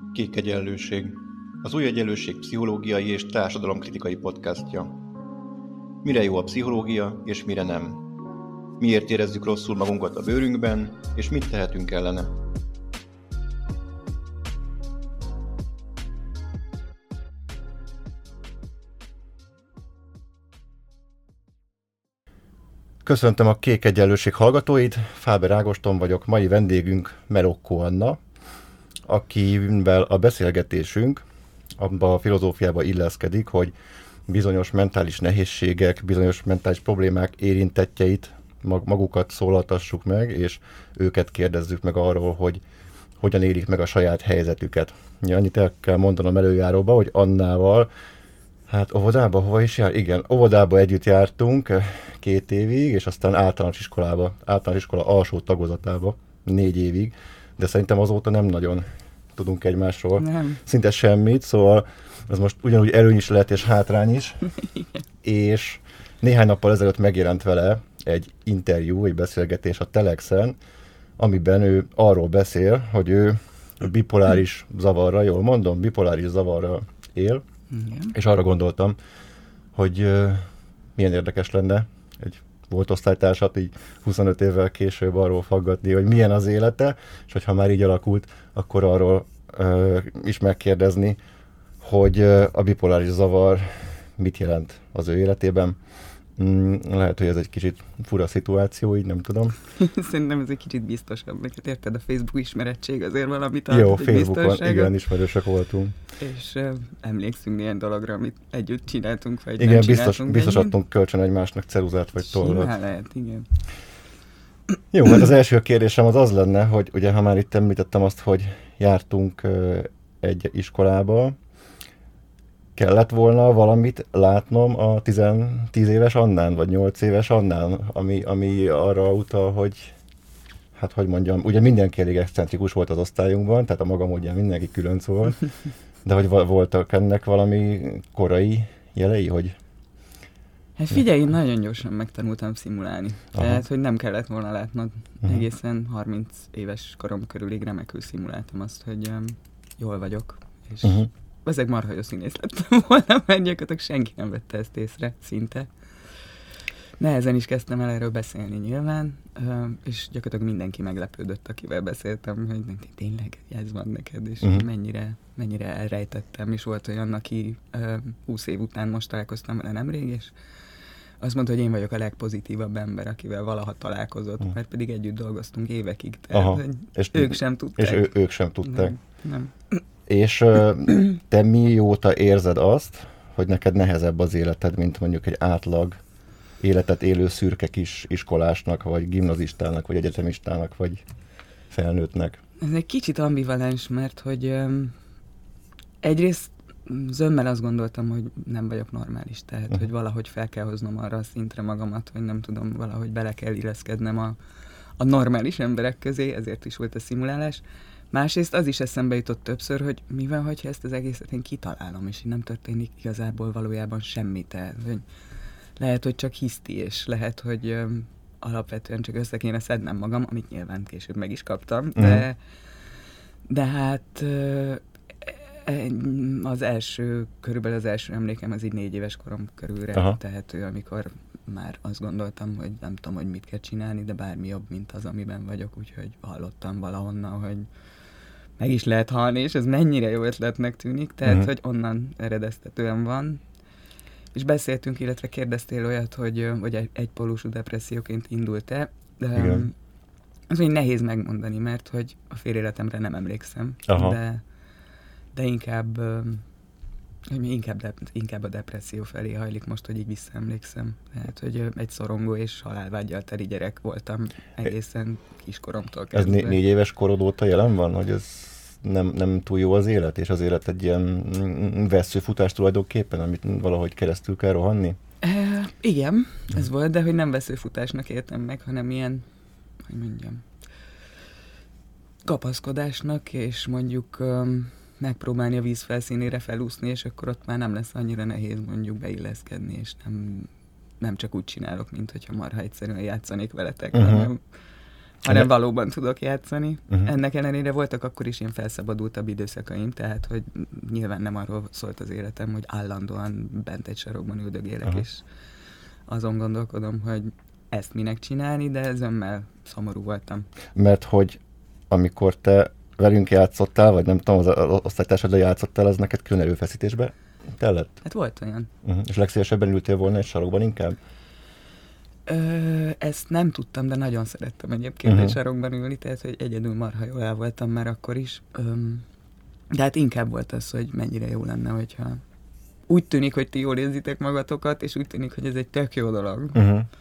Kék egyenlőség. Az új egyenlőség pszichológiai és társadalomkritikai podcastja. Mire jó a pszichológia, és mire nem? Miért érezzük rosszul magunkat a bőrünkben, és mit tehetünk ellene? Köszöntöm a Kék Egyenlőség hallgatóit, Fáber Ágoston vagyok, mai vendégünk Melokkó Anna, akivel a beszélgetésünk abba a filozófiába illeszkedik, hogy bizonyos mentális nehézségek, bizonyos mentális problémák érintettjeit magukat szólaltassuk meg, és őket kérdezzük meg arról, hogy hogyan élik meg a saját helyzetüket. Annyit el kell mondanom előjáróba, hogy Annával, hát óvodába, hova is jár? Igen, óvodába együtt jártunk 2 évig, és aztán általános iskola alsó tagozatába 4 évig, de szerintem azóta nem nagyon tudunk egymásról szinte semmit, szóval ez most ugyanúgy előny is lehet, és hátrány is. És néhány nappal ezelőtt megjelent vele egy interjú, egy beszélgetés a Telexen, amiben ő arról beszél, hogy ő bipoláris zavarra, jól mondom, bipoláris zavarra él, és arra gondoltam, hogy milyen érdekes lenne egy volt osztálytársat így 25 évvel később arról faggatni, hogy milyen az élete, és hogyha már így alakult, akkor arról is megkérdezni, hogy a bipoláris zavar mit jelent az ő életében. Lehet, hogy ez egy kicsit fura szituáció, így nem tudom. Szerintem ez egy kicsit biztosabb, mert érted, a Facebook ismerettség azért valamit ad. Jó, Facebookon igen, ismerősök voltunk. És emlékszünk néhány dologra, amit együtt csináltunk, vagy igen, nem csináltunk. Biztos adtunk kölcsön egymásnak ceruzát, vagy tollat. Simán lehet, igen. Jó, hát az első kérdésem az lenne, hogy ugye, ha már itt említettem azt, hogy jártunk egy iskolába, kellett volna valamit látnom a 10 éves Annán, vagy 8 éves Annán, ami arra utal, hogy, hát hogy mondjam, ugye mindenki elég excentrikus volt az osztályunkban, tehát a maga módján mindenki különc volt, de hogy voltak ennek valami korai jelei, hogy... Hát figyelj, én nagyon gyorsan megtanultam szimulálni. Tehát, hogy nem kellett volna látnod. Egészen 30 éves korom körülig remekül szimuláltam azt, hogy jól vagyok, és... Ezek marha jó színész lettem volna, mert gyakorlatilag senki nem vette ezt észre, szinte. Nehezen is kezdtem el erről beszélni nyilván, és gyakorlatilag mindenki meglepődött, akivel beszéltem, hogy tényleg ez van neked, és mennyire elrejtettem, és volt olyan, aki 20 év után most találkoztam vele nemrég, és azt mondta, hogy én vagyok a legpozitívabb ember, akivel valaha találkozott, mert pedig együtt dolgoztunk évekig, tehát és ők sem tudták. És ők sem tudták. Nem. És te mióta érzed azt, hogy neked nehezebb az életed, mint mondjuk egy átlag életet élő szürke kis iskolásnak, vagy gimnazistának, vagy egyetemistának, vagy felnőttnek? Ez egy kicsit ambivalens, mert hogy egyrészt zömmel azt gondoltam, hogy nem vagyok normális, tehát hogy valahogy fel kell hoznom arra a szintre magamat, hogy nem tudom, valahogy bele kell illeszkednem a normális emberek közé, ezért is volt a szimulálás. Másrészt az is eszembe jutott többször, hogy mi van, hogyha ezt az egészet én kitalálom, és így nem történik igazából valójában semmi. Tehát, hogy lehet, hogy csak hiszti, és lehet, hogy alapvetően csak össze kéne szednem magam, amit nyilván később meg is kaptam, de hát körülbelül az első emlékem az így 4 éves korom körülre tehető, amikor már azt gondoltam, hogy nem tudom, hogy mit kell csinálni, de bármi jobb, mint az, amiben vagyok, úgyhogy hallottam valahonnan, hogy meg is lehet halni, és ez mennyire jó ötletnek tűnik, tehát, hogy onnan eredeztetően van. És beszéltünk, illetve kérdeztél olyat, hogy egypólusú depresszióként indult-e, de az még nehéz megmondani, mert hogy a fél életemre nem emlékszem, de inkább a depresszió felé hajlik most, hogy így visszaemlékszem. Tehát, hogy egy szorongó és halálvággyal teli gyerek voltam egészen kiskoromtól kezdve. Ez 4 éves korod óta jelen van, hogy ez nem túl jó az élet, és az élet egy ilyen vesszőfutás tulajdonképpen, amit valahogy keresztül kell rohanni? Igen, ez volt, de hogy nem vesszőfutásnak értem meg, hanem ilyen, hogy mondjam, kapaszkodásnak, és mondjuk megpróbálni a víz felszínére felúszni, és akkor ott már nem lesz annyira nehéz mondjuk beilleszkedni, és nem csak úgy csinálok, mint hogyha marha egyszerűen játszanék veletek, hanem hanem valóban tudok játszani. Ennek ellenére voltak akkor is ilyen felszabadultabb időszakaim, tehát hogy nyilván nem arról szólt az életem, hogy állandóan bent egy sarokban üldögélek, és azon gondolkodom, hogy ezt minek csinálni, de ezemmel szomorú voltam. Mert hogy amikor te velünk játszottál, vagy nem tudom, az osztálytársaddal játszottál, az neked külön erőfeszítésbe tellett? Hát volt olyan. És legszívesebben ültél volna egy sarokban inkább? Ezt nem tudtam, de nagyon szerettem egyébként egy sarokban ülni, tehát hogy egyedül marha jól el voltam már akkor is. De hát inkább volt az, hogy mennyire jó lenne, hogyha úgy tűnik, hogy ti jól érzitek magatokat, és úgy tűnik, hogy ez egy tök jó dolog.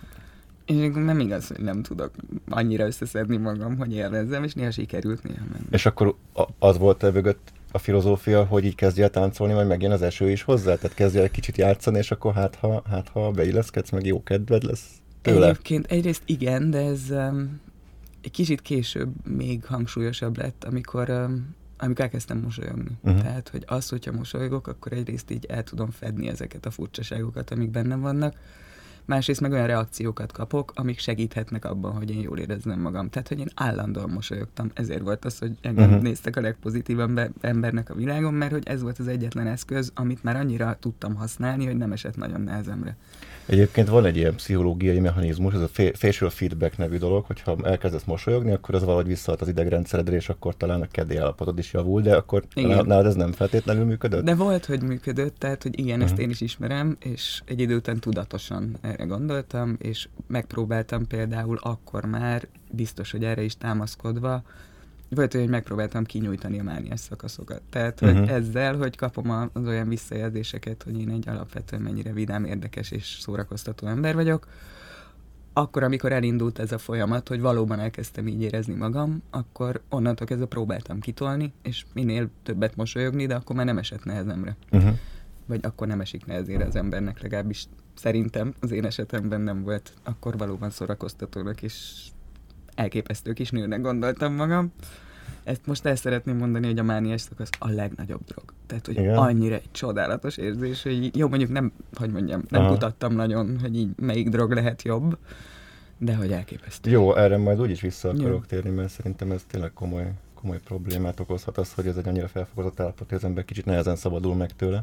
És nem igaz, hogy nem tudok annyira összeszedni magam, hogy élvezzem, és néha sikerült, néha nem. És akkor az volt e mögött a filozófia, hogy így kezdjél táncolni, majd megjön az eső is hozzá? Tehát kezdjél egy kicsit játszani, és akkor hát ha beilleszkedsz, meg jó kedved lesz tőle? Egyébként egyrészt igen, de ez egy kicsit később még hangsúlyosabb lett, amikor elkezdtem mosolyogni. Tehát, hogy az, hogyha mosolygok, akkor egyrészt így el tudom fedni ezeket a furcsaságokat, amik bennem vannak. Másrészt meg olyan reakciókat kapok, amik segíthetnek abban, hogy én jól érezzem magam. Tehát, hogy én állandóan mosolyogtam. Ezért volt az, hogy engem néztek a legpozitívabb embernek a világon, mert hogy ez volt az egyetlen eszköz, amit már annyira tudtam használni, hogy nem esett nagyon nehezemre. Egyébként van egy ilyen pszichológiai mechanizmus, ez a facial feedback nevű dolog, hogyha elkezdesz mosolyogni, akkor az valahogy visszahat az idegrendszeredre, és akkor talán a keddi állapotod is javul, de akkor nálad ez nem feltétlenül működött? De volt, hogy működött, tehát hogy igen, ezt én is ismerem, és egy idő után tudatosan erre gondoltam, és megpróbáltam például akkor már, biztos, hogy erre is támaszkodva, volt, hogy megpróbáltam kinyújtani a mániás szakaszokat. Tehát, hogy ezzel, hogy kapom az olyan visszajelzéseket, hogy én egy alapvetően mennyire vidám, érdekes és szórakoztató ember vagyok, akkor, amikor elindult ez a folyamat, hogy valóban elkezdtem így érezni magam, akkor onnantól kezdve próbáltam kitolni, és minél többet mosolyogni, de akkor már nem esett nehezemre. Vagy akkor nem esik nehezére az embernek, legalábbis szerintem az én esetemben nem volt akkor valóban szórakoztatónak, és elképesztő kis nőnek gondoltam magam. Ezt most el szeretném mondani, hogy a mániás szakasz a legnagyobb drog. Tehát, hogy annyira egy csodálatos érzés, hogy jó, mondjuk nem kutattam nagyon, hogy így melyik drog lehet jobb, de hogy elképesztő. Jó, erre majd úgyis vissza akarok térni, mert szerintem ez tényleg komoly problémát okozhat az, hogy ez egy annyira felfokozott állapot, hogy az ember kicsit nehezen szabadul meg tőle.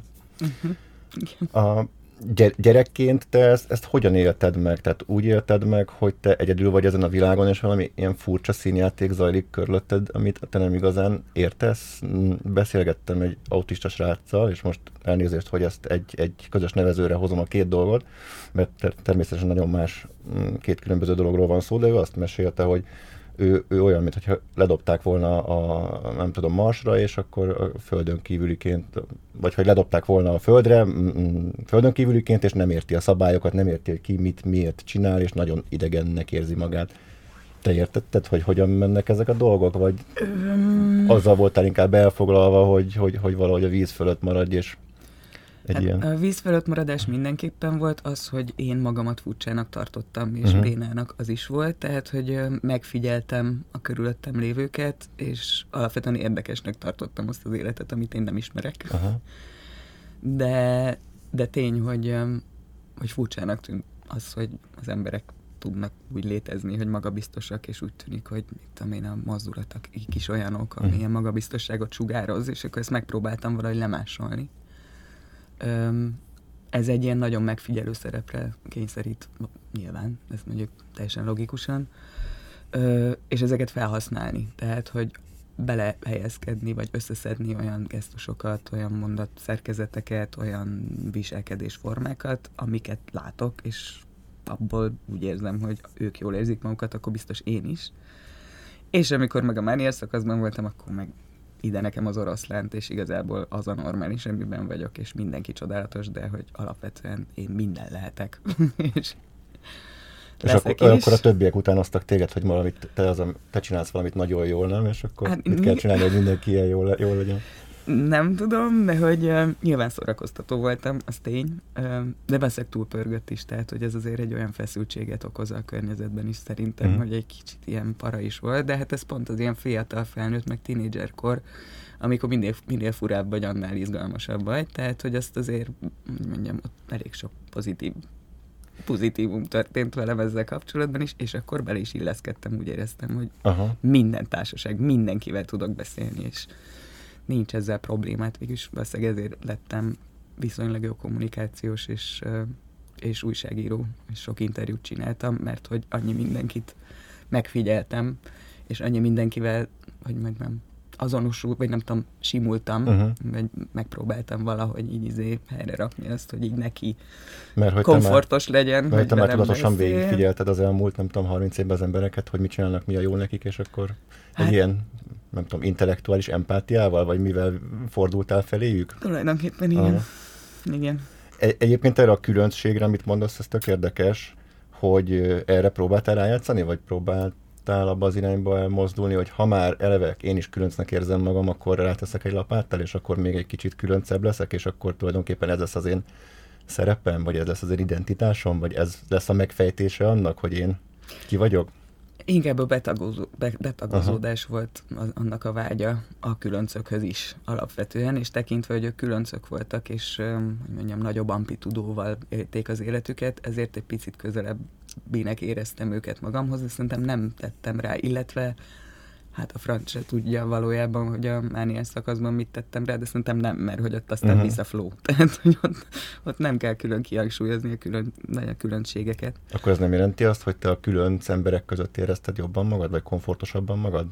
Gyerekként te ezt hogyan élted meg? Tehát úgy élted meg, hogy te egyedül vagy ezen a világon, és valami ilyen furcsa színjáték zajlik körülötted, amit te nem igazán értesz? Beszélgettem egy autista sráccal, és most elnézést, hogy ezt egy közös nevezőre hozom a két dolgot, mert természetesen nagyon más két különböző dologról van szó, de ő azt mesélte, hogy ő olyan, mintha ledobták volna nem tudom, Marsra, és akkor a földön kívüliként, vagy hogy ledobták volna a földre, földön kívüliként, és nem érti a szabályokat, nem érti, hogy ki mit, miért csinál, és nagyon idegennek érzi magát. Te értetted, hogy hogyan mennek ezek a dolgok, vagy azzal voltál inkább elfoglalva, hogy valahogy a víz fölött maradj, és ilyen. A víz fölött maradás mindenképpen volt, az, hogy én magamat furcsának tartottam, és bénának az is volt, tehát, hogy megfigyeltem a körülöttem lévőket, és alapvetően érdekesnek tartottam azt az életet, amit én nem ismerek. De tény, hogy furcsának tűnt az, hogy az emberek tudnak úgy létezni, hogy magabiztosak, és úgy tűnik, hogy a mozdulatok is olyanok, ami ilyen magabiztosságot sugároz, és akkor ezt megpróbáltam valahogy lemásolni. Ez egy ilyen nagyon megfigyelő szerepre kényszerít, nyilván, ez mondjuk teljesen logikusan, és ezeket felhasználni. Tehát, hogy belehelyezkedni, vagy összeszedni olyan gesztusokat, olyan mondatszerkezeteket, olyan viselkedésformákat, amiket látok, és abból úgy érzem, hogy ők jól érzik magukat, akkor biztos én is. És amikor meg a mániás szakaszban voltam, akkor meg ide nekem az oroszlánt, és igazából az a normális, amiben vagyok, és mindenki csodálatos, de hogy alapvetően én minden lehetek. és akkor a többiek utánoztak téged, hogy te csinálsz valamit nagyon jól, nem? És akkor mit kell csinálni, hogy mindenki ilyen jól legyen? Nem tudom, de hogy nyilván szórakoztató voltam, az tény, de veszek túlpörgött is, tehát hogy ez azért egy olyan feszültséget okoz a környezetben is szerintem, hogy egy kicsit ilyen para is volt, de hát ez pont az ilyen fiatal felnőtt, meg tínédzserkor, amikor minél furább vagy, annál izgalmasabb vagy, tehát hogy azt azért, mondjam, ott elég sok pozitív pozitívum történt velem ezzel kapcsolatban is, és akkor bele is illeszkedtem, úgy éreztem, hogy minden társaság, mindenkivel tudok beszélni, és nincs ezzel problémát, végülis valószínűleg ezért lettem viszonylag jó kommunikációs és újságíró, és sok interjút csináltam, mert hogy annyi mindenkit megfigyeltem, és annyi mindenkivel, hogy nem azonosul, vagy nem tudom, simultam, vagy megpróbáltam valahogy így helyre rakni azt, hogy így neki komfortos legyen. Mert te már tudatosan végigfigyelted az elmúlt, nem tudom, 30 évben az embereket, hogy mit csinálnak, mi a jó nekik, és akkor egy ilyen, nem tudom, intellektuális empátiával, vagy mivel fordultál feléjük? Tulajdonképpen igen. Igen. Egyébként erre a különbségre, amit mondasz, ez tök érdekes, hogy erre próbáltál rájátszani, vagy próbáltál abba az irányba elmozdulni, hogy ha már eleve én is különcnek érzem magam, akkor ráteszek egy lapáttal, és akkor még egy kicsit különcebb leszek, és akkor tulajdonképpen ez lesz az én szerepem, vagy ez lesz az én identitásom, vagy ez lesz a megfejtése annak, hogy én ki vagyok? Inkább a betagozódás volt annak a vágya a különcökhöz is alapvetően, és tekintve, hogy a különcök voltak, és hogy mondjam, nagyobb amplitudóval élték az életüket, ezért egy picit közelebbinek éreztem őket magamhoz, de szerintem nem tettem rá, illetve hát a franc se tudja valójában, hogy a mániás szakaszban mit tettem rá, de szerintem nem, mert hogy ott aztán visz a flow. Tehát, hogy ott nem kell külön kihangsúlyozni a különbségeket. Akkor ez nem jelenti azt, hogy te a különc emberek között érezted jobban magad, vagy komfortosabban magad?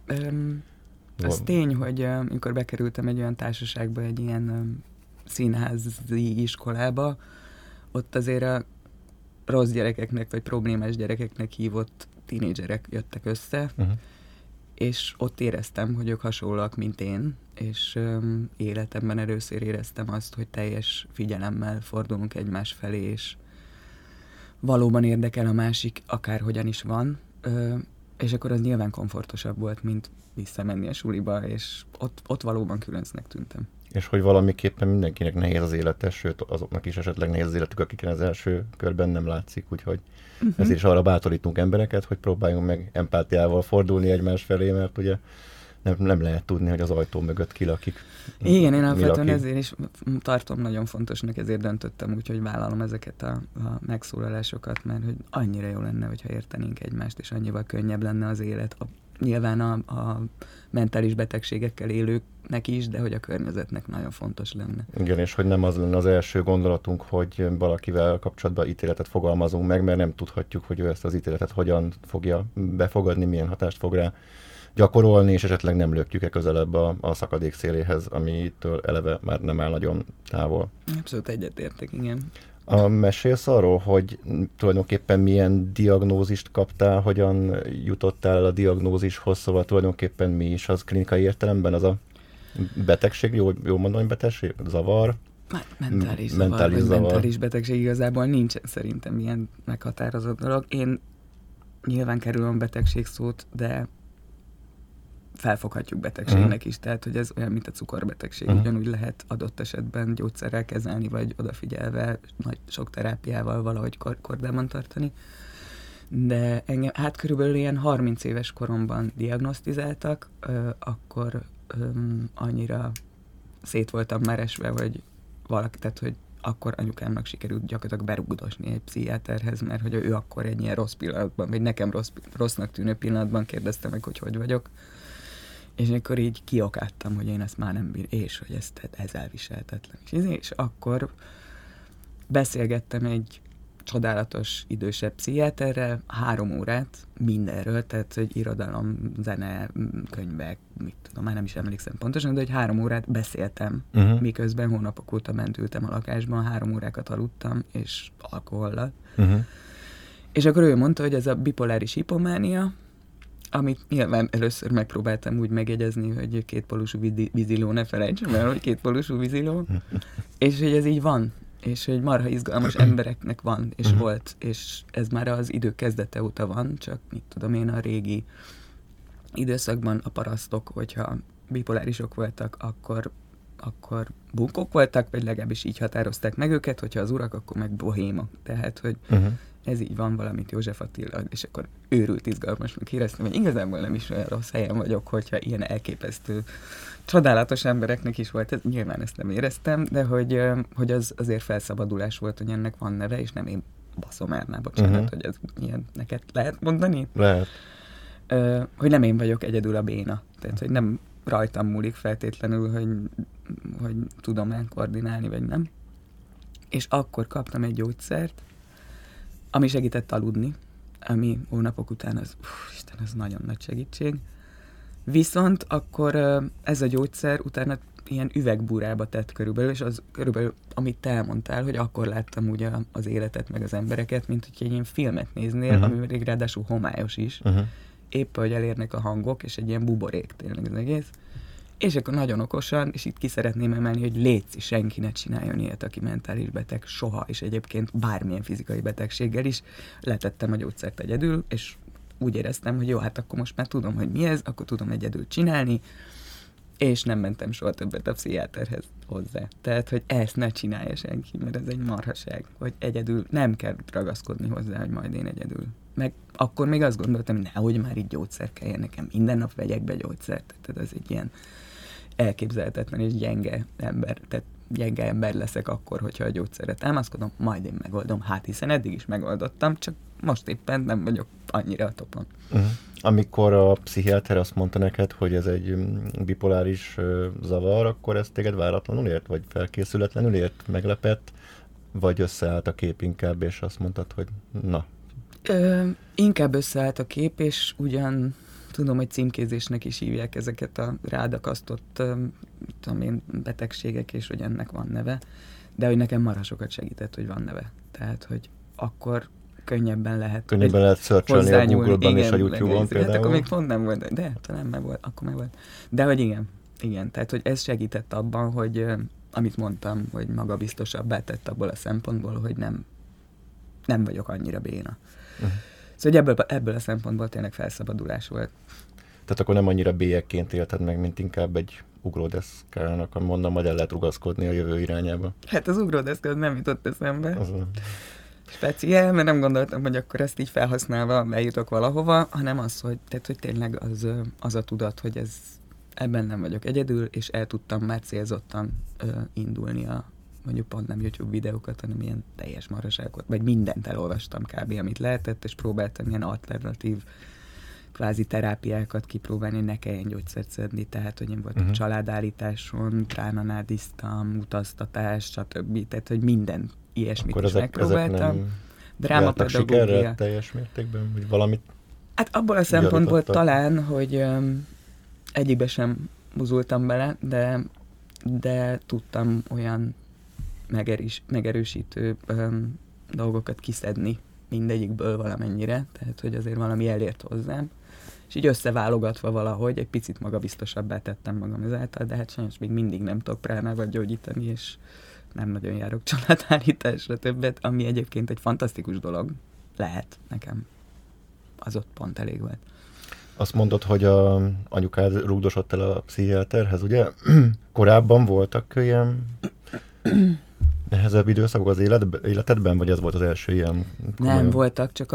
Az tény, hogy amikor bekerültem egy olyan társaságba, egy ilyen színházi iskolába, ott azért a rossz gyerekeknek, vagy problémás gyerekeknek hívott tínédzserek jöttek össze, és ott éreztem, hogy ők hasonlóak, mint én, és életemben először éreztem azt, hogy teljes figyelemmel fordulunk egymás felé, és valóban érdekel a másik, akárhogyan is van, és akkor az nyilván komfortosabb volt, mint visszamenni a suliba, és ott valóban különcnek tűntem. És hogy valamiképpen mindenkinek nehéz az élete, sőt azoknak is esetleg nehéz az életük, akiken az első körben nem látszik, úgyhogy ezért is arra bátorítunk embereket, hogy próbáljunk meg empátiával fordulni egymás felé, mert ugye nem lehet tudni, hogy az ajtó mögött ki lakik. Igen, én alapvetően ezért is tartom nagyon fontosnak, ezért döntöttem úgy, hogy vállalom ezeket a megszólalásokat, mert hogy annyira jó lenne, hogyha értenénk egymást, és annyival könnyebb lenne az élet. Nyilván a mentális betegségekkel élőknek is, de hogy a környezetnek nagyon fontos lenne. Igen, és hogy nem az lenne az első gondolatunk, hogy valakivel kapcsolatban ítéletet fogalmazunk meg, mert nem tudhatjuk, hogy ő ezt az ítéletet hogyan fogja befogadni, milyen hatást fog rá gyakorolni, és esetleg nem lökjük-e közelebb a szakadék széléhez, amitől eleve már nem áll nagyon távol. Abszolút egyetértek, igen. Mesélsz arról, hogy tulajdonképpen milyen diagnózist kaptál, hogyan jutottál a diagnózishoz, szóval tulajdonképpen mi is az klinikai értelemben, az a betegség, jól mondom, hogy betegség, zavar? Mentális betegség igazából nincsen szerintem ilyen meghatározott dolog. Én nyilván kerülöm a betegség szót, de felfoghatjuk betegségnek is, tehát hogy ez olyan, mint a cukorbetegség, ugyanúgy lehet adott esetben gyógyszerrel kezelni, vagy odafigyelve, sok terápiával valahogy kordában tartani. De engem, hát körülbelül ilyen 30 éves koromban diagnosztizáltak, akkor annyira szét voltam már esve, hogy valaki, tehát hogy akkor anyukámnak sikerült gyakorlatilag berugdosni egy pszichiáterhez, mert hogy ő akkor egy ilyen rossz pillanatban, vagy nekem rossznak tűnő pillanatban kérdezte meg, hogy vagyok. És akkor így kiokádtam, hogy én ezt már nem bírom, és hogy ez elviselhetetlen. És akkor beszélgettem egy csodálatos idősebb pszichiáterrel 3 órát mindenről, tehát hogy irodalom, zene, könyvek, mit tudom, már nem is emlékszem pontosan, de hogy 3 órát beszéltem, miközben hónapok óta ültem a lakásban, 3 órákat aludtam, és alkohollal. És akkor ő mondta, hogy ez a bipoláris hipománia, amit nyilván először megpróbáltam úgy megjegyezni, hogy kétpólusú víziló, ne felejtsem el, hogy kétpólusú víziló, és hogy ez így van, és hogy marha izgalmas embereknek van, és volt, és ez már az idő kezdete óta van, csak mit tudom én, a régi időszakban a parasztok, hogyha bipolárisok voltak, akkor bunkok voltak, vagy legalábbis így határozták meg őket, hogyha az urak, akkor meg bohémok. Tehát, hogy ez így van, valamit József Attila, és akkor őrült izgalmasnak éreztem, hogy igazából nem is olyan rossz helyen vagyok, hogyha ilyen elképesztő, csodálatos embereknek is volt. Nyilván ezt nem éreztem, de hogy az azért felszabadulás volt, hogy ennek van neve, és nem én baszomárná, bocsánat, hogy ez ilyen neked lehet mondani? Lehet. Hogy nem én vagyok egyedül a béna. Tehát, hogy nem rajtam múlik feltétlenül, hogy tudom-e koordinálni, vagy nem. És akkor kaptam egy gyógyszert, ami segített aludni, ami hónapok után Isten, az nagyon nagy segítség. Viszont akkor ez a gyógyszer utána ilyen üvegbúrába tett körülbelül, és az körülbelül, amit te elmondtál, hogy akkor láttam úgy az életet, meg az embereket, mint hogy egy ilyen filmet néznél, ami még ráadásul homályos is. Épp, hogy elérnek a hangok, és egy ilyen buborék tényleg az egész. És akkor nagyon okosan, és itt ki szeretném emelni, hogy létszi, senki ne csináljon ilyet, aki mentális beteg, soha, és egyébként bármilyen fizikai betegséggel is. Letettem a gyógyszert egyedül, és úgy éreztem, hogy jó, hát akkor most már tudom, hogy mi ez, akkor tudom egyedül csinálni, és nem mentem soha többet a pszichiáterhez hozzá. Tehát, hogy ezt ne csinálja senki, mert ez egy marhaság, hogy egyedül nem kell ragaszkodni hozzá, hogy majd én egyedül. Meg akkor még azt gondoltam, hogy nehogy már így gyógyszer kelljen nekem, minden nap vegyek be gyógyszert. Tehát ez egy ilyen elképzelhetetlen és gyenge ember. Tehát gyenge ember leszek akkor, hogyha a gyógyszerre támaszkodom, majd én megoldom. Hát hiszen eddig is megoldottam, csak most éppen nem vagyok annyira a topon. Amikor a pszichiáter azt mondta neked, hogy ez egy bipoláris zavar, akkor ez téged váratlanul ért, vagy felkészületlenül ért, meglepett, vagy összeállt a kép inkább, és azt mondtad, hogy na. Inkább összeállt a kép, és ugyan tudom, hogy címkézésnek is hívják ezeket a rádakasztott betegségek, és hogy ennek van neve, de hogy nekem marha sokat segített, hogy van neve. Tehát, hogy akkor könnyebben lehet search-olni a Google-ban és a YouTube-on például. Hát akkor még pont nem volt, de talán meg volt, akkor meg volt. De hogy igen, tehát hogy ez segített abban, hogy amit mondtam, hogy magabiztosabbá tett abból a szempontból, hogy nem vagyok annyira béna. Szóval ebből a szempontból tényleg felszabadulás volt. Tehát akkor nem annyira bélyegként élted meg, mint inkább egy ugródeszkának, mondom, hogy el lehet rugaszkodni a jövő irányába. Hát az ugródeszka nem jutott eszembe. Speciál, mert nem gondoltam, hogy akkor ezt így felhasználva eljutok valahova, hanem az, hogy tényleg az a tudat, hogy ebben nem vagyok egyedül, és el tudtam már célzottan indulni mondjuk pont nem YouTube videókat, hanem ilyen teljes maraságot, vagy mindent elolvastam kb. Amit lehetett, és próbáltam ilyen alternatív kvázi terápiákat kipróbálni, hogy ne kelljen gyógyszert szedni, tehát hogy én voltam családállításon, pránanádiztam, utaztatás, stb. Tehát, hogy minden ilyesmit akkor is megpróbáltam. Drámapedagógia. Sikerre teljes mértékben, vagy valamit? Hát abból a szempontból talán, hogy egyikbe sem buzultam bele, de tudtam olyan megerősítő dolgokat kiszedni mindegyikből valamennyire, tehát hogy azért valami elért hozzám, és így összeválogatva valahogy egy picit magabiztosabbá tettem magam ezáltal, de hát sajnos még mindig nem tudok pránával gyógyítani, és nem nagyon járok családállításra többet, ami egyébként egy fantasztikus dolog lehet nekem. Az ott pont elég volt. Azt mondod, hogy a anyukád rúgdosott el a pszichiáterhez, ugye? Korábban voltak ilyen nehezebb időszakok az életedben, vagy ez volt az első ilyen? Nem voltak, csak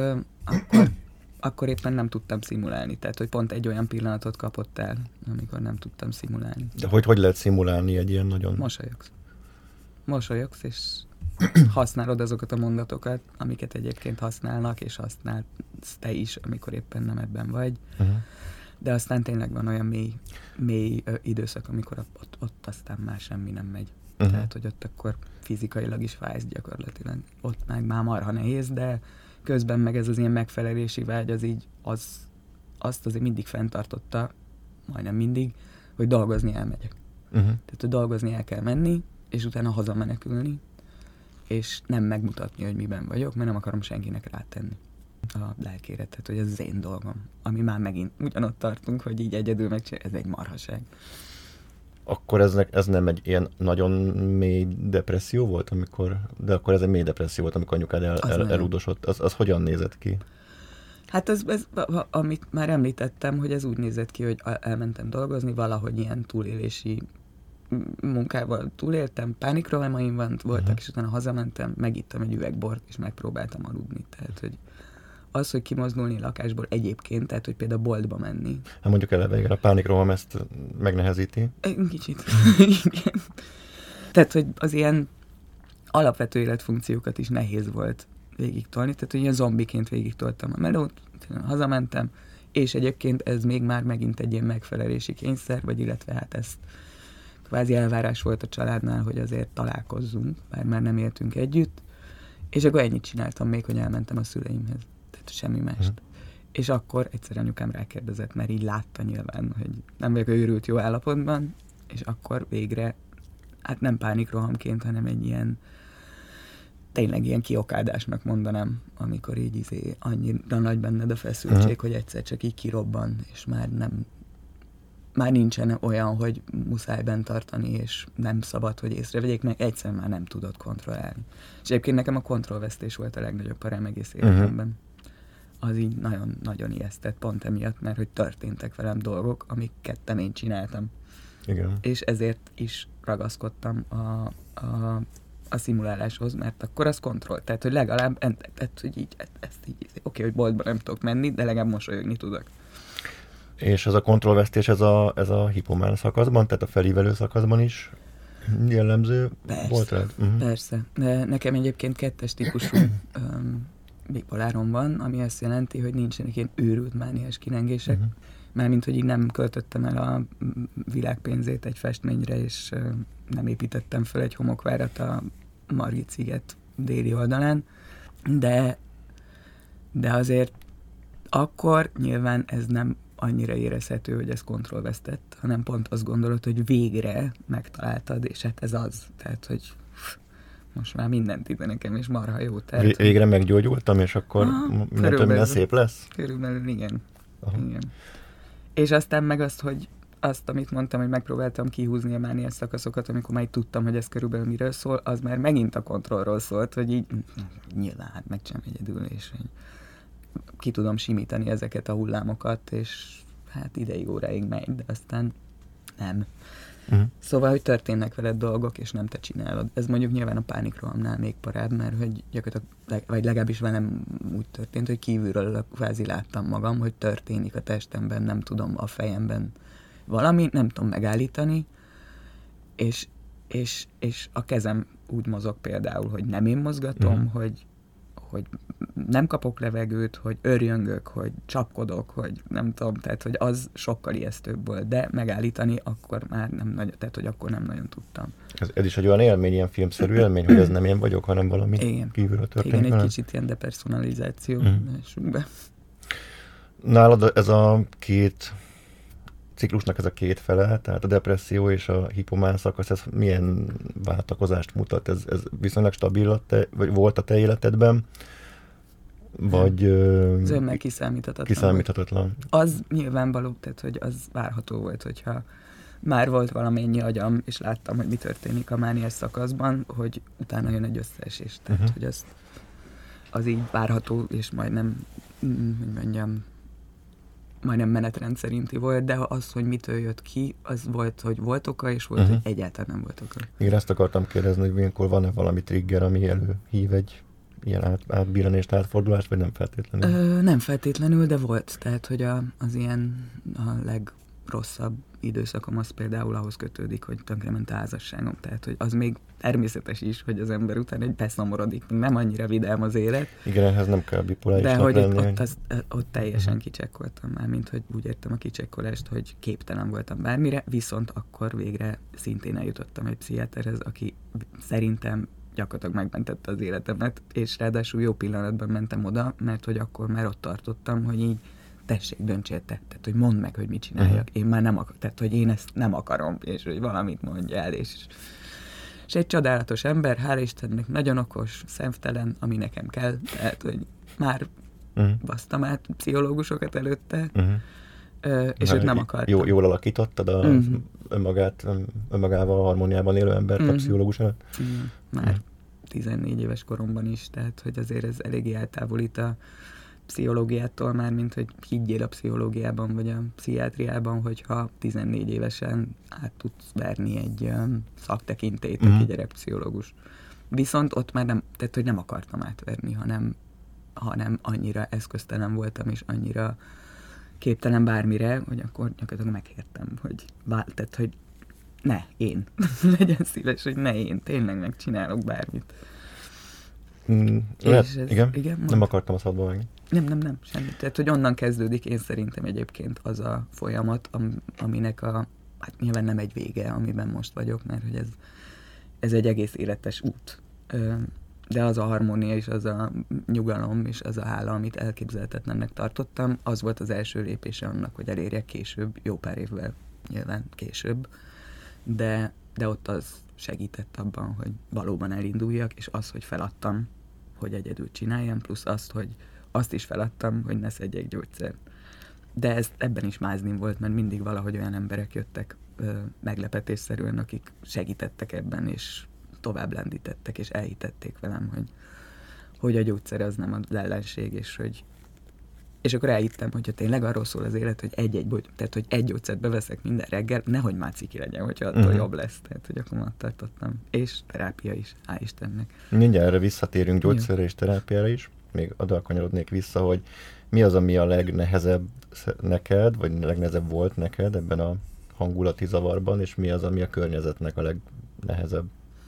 akkor éppen nem tudtam szimulálni. Tehát, hogy pont egy olyan pillanatot kapott el, amikor nem tudtam szimulálni. De hogy lehet szimulálni egy ilyen nagyon... Mosolyogsz, és használod azokat a mondatokat, amiket egyébként használnak, és használsz te is, amikor éppen nem ebben vagy. De aztán tényleg van olyan mély időszak, amikor ott aztán már semmi nem megy. Tehát, hogy ott akkor fizikailag is fájsz gyakorlatilag. Ott már marha nehéz, de közben meg ez az ilyen megfelelési vágy, az így azt azért mindig fenntartotta, majdnem mindig, hogy dolgozni elmegyek. Tehát, hogy dolgozni el kell menni, és utána hazamenekülni, és nem megmutatni, hogy miben vagyok, mert nem akarom senkinek rátenni a lelkére, tehát, hogy ez az én dolgom. Ami már megint ugyanott tartunk, hogy így egyedül megcsinálni, ez egy marhaság. Akkor ez nem egy ilyen nagyon mély depresszió volt, de akkor ez egy mély depresszió volt, amikor anyukád elrúgdosott. Az hogyan nézett ki? Hát ez, amit már említettem, hogy ez úgy nézett ki, hogy elmentem dolgozni, valahogy ilyen túlélési munkával túléltem, pánikrohamaim voltak, és utána hazamentem, megittem egy üveg bort, és megpróbáltam aludni. Tehát, hogy az, hogy kimozdulni lakásból egyébként, tehát, hogy például boltba menni. Hát mondjuk eleve, igen, a pánikroham ezt megnehezíti. Kicsit. Tehát, hogy az ilyen alapvető életfunkciókat is nehéz volt végig tolni, tehát ilyen zombiként végig toltam a melót, hazamentem, és egyébként ez még már megint egy ilyen megfelelési kényszer, vagy illetve hát ezt kvázi elvárás volt a családnál, hogy azért találkozzunk, bár már nem éltünk együtt, és akkor ennyit csináltam még, hogy elmentem a szüleimhez, tehát semmi mást. És akkor egyszer anyukám rákérdezett, mert így látta nyilván, hogy nem vagyok őrült jó állapotban, és akkor végre, hát nem pánikrohamként, hanem egy ilyen, tényleg ilyen kiokádásnak mondanám, amikor így annyira nagy benned a feszültség, hogy egyszer csak így kirobban, és már nincsen olyan, hogy muszáj bent tartani, és nem szabad, hogy észrevegyék, meg egyszer már nem tudod kontrollálni. És egyébként nekem a kontrollvesztés volt a legnagyobb parám egész életemben. Az így nagyon-nagyon ijesztett pont emiatt, mert hogy történtek velem dolgok, amiket én csináltam. Igen. És ezért is ragaszkodtam a szimuláláshoz, mert akkor az kontroll. Tehát, hogy legalább ezt így oké, hogy boltba nem tudok menni, de legalább mosolyogni tudok. És ez a kontrollvesztés, ez a hipomán szakaszban, tehát a felívelő szakaszban is jellemző volt rád? Persze. De nekem egyébként 2-es típusú bipolárom van, ami azt jelenti, hogy nincsenek ilyen őrült mániás kilengések. Mármint, hogy így nem költöttem el a világpénzét egy festményre, és nem építettem föl egy homokvárat a Margit-sziget déli oldalán, de azért akkor nyilván ez nem annyira érezhető, hogy ez kontrollvesztett, hanem pont azt gondolod, hogy végre megtaláltad, és hát ez az. Tehát, hogy most már mindent ide nekem, és marha jó. Tehát, végre meggyógyultam, és akkor minden szép lesz? Körülbelül igen. Igen. És aztán meg azt, amit mondtam, hogy megpróbáltam kihúzni a mániás szakaszokat, amikor már tudtam, hogy ez körülbelül miről szól, az már megint a kontrollról szólt, hogy így nyilván hát megcsinálom egyedül, és hogy ki tudom simítani ezeket a hullámokat, és hát ideig, óráig megy, de aztán nem. Szóval, hogy történnek veled dolgok, és nem te csinálod. Ez mondjuk nyilván a pánikrohamnál még parább, mert hogy gyakorlatilag, vagy legalábbis velem úgy történt, hogy kívülről kvázi láttam magam, hogy történik a testemben, nem tudom, a fejemben valami, nem tudom megállítani, és a kezem úgy mozog például, hogy nem én mozgatom, hogy nem kapok levegőt, hogy örjöngök, hogy csapkodok, hogy nem tudom, tehát, hogy az sokkal ijesztőbb volt, de megállítani akkor már nem nagyon, tehát, hogy akkor nem nagyon tudtam. Ez is egy olyan élmény, ilyen filmszerű élmény, hogy ez nem én vagyok, hanem valami kívülről történik. Igen, egy kicsit ilyen depersonalizáció. Nálad ez a két ciklusnak ez a két fele, tehát a depresszió és a hipomán szakasz, ez milyen váltakozást mutat? Ez viszonylag stabil vagy volt a te életedben? Vagy... Zömmel kiszámíthatatlan. Az nyilvánvaló, tehát hogy az várható volt, hogyha már volt valamennyi agyam, és láttam, hogy mi történik a mániás szakaszban, hogy utána jön egy összeesés. Tehát, hogy az így várható, és majdnem, majdnem menetrend szerinti volt, de az, hogy mitől jött ki, az volt, hogy volt oka, és volt, hogy egyáltalán nem volt oka. Igen, ezt akartam kérdezni, hogy ilyenkor van-e valami trigger, ami előhív egy ilyen átbíranást, átfordulást, vagy nem feltétlenül? Nem feltétlenül, de volt. Tehát, hogy az ilyen a legrosszabb időszakom az például ahhoz kötődik, hogy tönkrement a házasságom. Tehát, hogy az még természetes is, hogy az ember után egy beszomorodik, nem annyira vidám az élet. Igen, ehhez nem kell bipolárisnak lenni. De hogy ott teljesen kicsekkoltam már, mint hogy úgy értem a kicsekkolást, hogy képtelen voltam bármire, viszont akkor végre szintén eljutottam egy pszichiáterhez, aki szerintem gyakorlatilag megmentette az életemet, és ráadásul jó pillanatban mentem oda, mert hogy akkor már ott tartottam, hogy így tessék, döntsél te, tehát hogy mondd meg, hogy mit csináljak. Én már nem akarom, tehát hogy én ezt nem akarom, és hogy valamit mondjál, és egy csodálatos ember, hál' Istennek, nagyon okos, szemtelen, ami nekem kell, tehát hogy már basztam át pszichológusokat előtte, és őt nem akart. Jól alakítottad önmagával harmóniában élő embert a pszichológus előtt? Már 14 éves koromban is, tehát hogy azért ez eléggé eltávolít a pszichológiától már, mint hogy higgyél a pszichológiában, vagy a pszichiátriában, hogyha 14 évesen át tudsz verni egy szaktekintélyt, aki gyerekpszichológus. Viszont ott már nem, tehát hogy nem akartam átverni, hanem annyira eszköztelen voltam, és annyira képtelen bármire, hogy akkor gyakorlatilag megértem, hogy tehát, hogy ne, én. Legyen szíves, hogy ne én, tényleg megcsinálok bármit. Igen, nem akartam a szabadba vágni. Nem, semmi. Tehát, hogy onnan kezdődik én szerintem egyébként az a folyamat, aminek hát nyilván nem egy vége, amiben most vagyok, mert hogy ez egy egész életes út. De az a harmónia és az a nyugalom és az a hála, amit elképzelhetetlennek tartottam, az volt az első lépése annak, hogy elérjek később, jó pár évvel nyilván később, de ott az segített abban, hogy valóban elinduljak, és az, hogy feladtam, hogy egyedül csináljam, plusz azt is feladtam, hogy ne szedjek gyógyszert. De ebben is máznim volt, mert mindig valahogy olyan emberek jöttek meglepetésszerűen, akik segítettek ebben, és tovább lendítettek, és elhitették velem, hogy a gyógyszer az nem az ellenség, és akkor elhittem, hogyha tényleg arról szól az élet, hogy egy gyógyszert beveszek minden reggel, nehogy már ciki legyen, hogyha attól jobb lesz. Tehát, hogy akkor már tartottam. És terápia is, hál' Istennek. Mindjárt erre visszatérünk gyógyszerre és terápiára is. Még oda kanyarodnék vissza, hogy mi az, ami a legnehezebb neked, vagy legnehezebb volt neked ebben a hangulati zavarban, és mi az, ami a környezetnek a legnehezebb?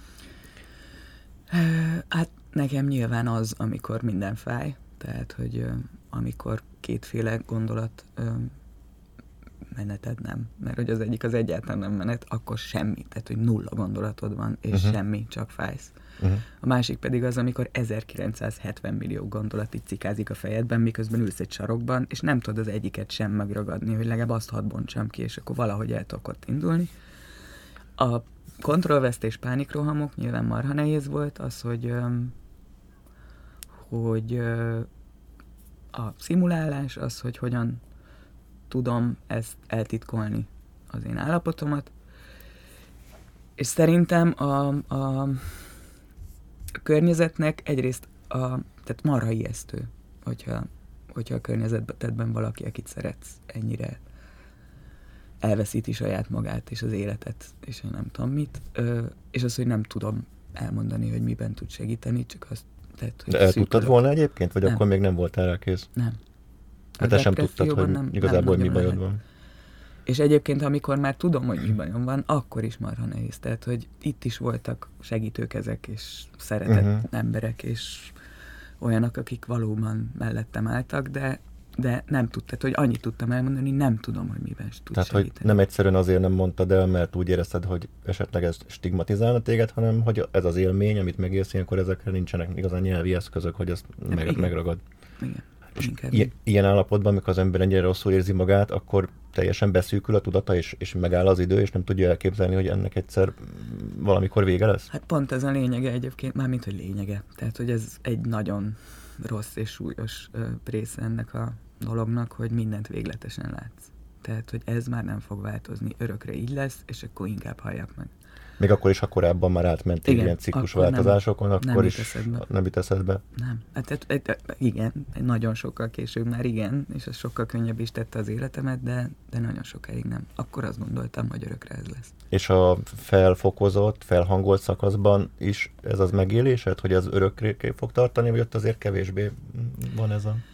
Hát nekem nyilván az, amikor minden fáj, tehát, hogy amikor kétféle gondolat meneted nem, mert hogy az egyik az egyáltalán nem menet, akkor semmi, tehát, hogy nulla gondolatod van, és semmi, csak fájsz. A másik pedig az, amikor 1970 millió gondolat így cikázik a fejedben, miközben ülsz egy sarokban, és nem tudod az egyiket sem megragadni, hogy legalább azt hadd bontsam ki, és akkor valahogy el tudok ott indulni. A kontrollvesztés, pánikrohamok nyilván marha nehéz volt, az, hogy a szimulálás, az, hogy hogyan tudom ezt eltitkolni, az én állapotomat. És szerintem a környezetnek egyrészt tehát marha ijesztő, hogyha a környezetedben valaki, akit szeretsz, ennyire elveszíti saját magát és az életet, és én nem tudom mit, és az, hogy nem tudom elmondani, hogy miben tud segíteni, csak azt tehát, hogy de el tudtad volna egyébként, vagy nem. Akkor még nem voltál rá kész? Nem. Hát te sem tudtad, hogy igazából mi bajod van. És egyébként, amikor már tudom, hogy mi bajom van, akkor is marha nehéz. Tehát, hogy itt is voltak segítőkezek, és szeretett emberek, és olyanok, akik valóban mellettem álltak, de nem tudtad, hogy annyit tudtam elmondani, nem tudom, hogy miben tud tehát, segíteni. hogy nem egyszerűen azért nem mondtad el, mert úgy érezted, hogy esetleg ez stigmatizálna téged, hanem hogy ez az élmény, amit megélsz, ilyenkor ezekre nincsenek igazán nyelvi eszközök, hogy ezt megragad. Igen. És ilyen állapotban, amikor az ember ennyire rosszul érzi magát, akkor teljesen beszűkül a tudata, és megáll az idő, és nem tudja elképzelni, hogy ennek egyszer valamikor vége lesz? Hát pont ez a lényege egyébként, mármint, hogy lényege. Tehát, hogy ez egy nagyon rossz és súlyos része ennek a dolognak, hogy mindent végletesen látsz. Tehát, hogy ez már nem fog változni, örökre így lesz, és akkor inkább halljak meg. Még akkor is, ha korábban már átmentél ilyen ciklusváltozásokon, akkor is nem jut eszedbe? Nem. Hát igen, nagyon sokkal később már igen, és ez sokkal könnyebb is tette az életemet, de nagyon sokáig nem. Akkor azt gondoltam, hogy örökre ez lesz. És a felfokozott, felhangolt szakaszban is ez az megélésed, hogy az örökre fog tartani, vagy ott azért kevésbé van ez a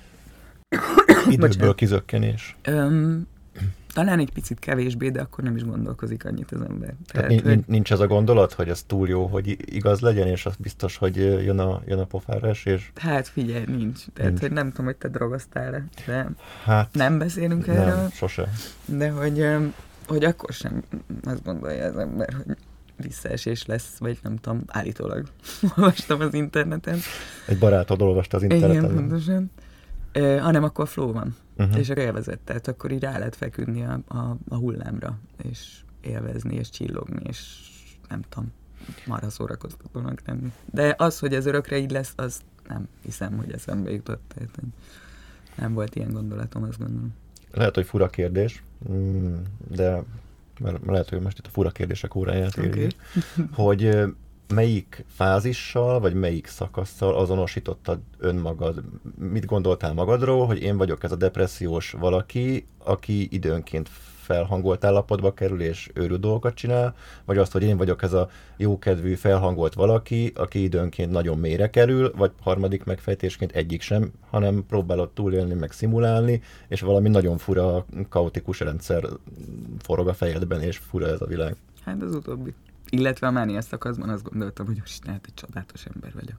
időből kizökkenés? Talán egy picit kevésbé, de akkor nem is gondolkozik annyit az ember. Tehát, nincs ez a gondolat, hogy ez túl jó, hogy igaz legyen, és az biztos, hogy jön a pofára esés? Hát figyelj, nincs. Tehát, nincs. Hogy nem tudom, hogy te drogoztál-e, de hát, nem beszélünk erről. Nem, sose. De hogy akkor sem azt gondolja az ember, hogy visszaesés lesz, vagy nem tudom, állítólag olvastam az interneten. Egy barátod olvasta az interneten. Igen, pontosan. Hanem akkor flow van, és akkor élvezett, tehát akkor így rá lehet feküdni a hullámra, és élvezni, és csillogni, és nem tudom, marha szórakoztatónak lenni. De az, hogy ez örökre így lesz, az nem hiszem, hogy eszembe jutott, tehát nem volt ilyen gondolatom, azt gondolom. Lehet, hogy fura kérdés, de mert lehet, hogy most itt a fura kérdések óráját érjük, hogy melyik fázissal, vagy melyik szakasszal azonosítottad önmagad? Mit gondoltál magadról, hogy én vagyok ez a depressziós valaki, aki időnként felhangolt állapotba kerül, és őrült dolgokat csinál, vagy azt, hogy én vagyok ez a jókedvű, felhangolt valaki, aki időnként nagyon mélyre kerül, vagy harmadik megfejtésként egyik sem, hanem próbálod túlélni, meg szimulálni, és valami nagyon fura, kaotikus rendszer forog a fejedben, és fura ez a világ. Hát az utóbbi. Illetve a mániás szakaszban azt gondoltam, hogy most lehet egy csodálatos ember vagyok.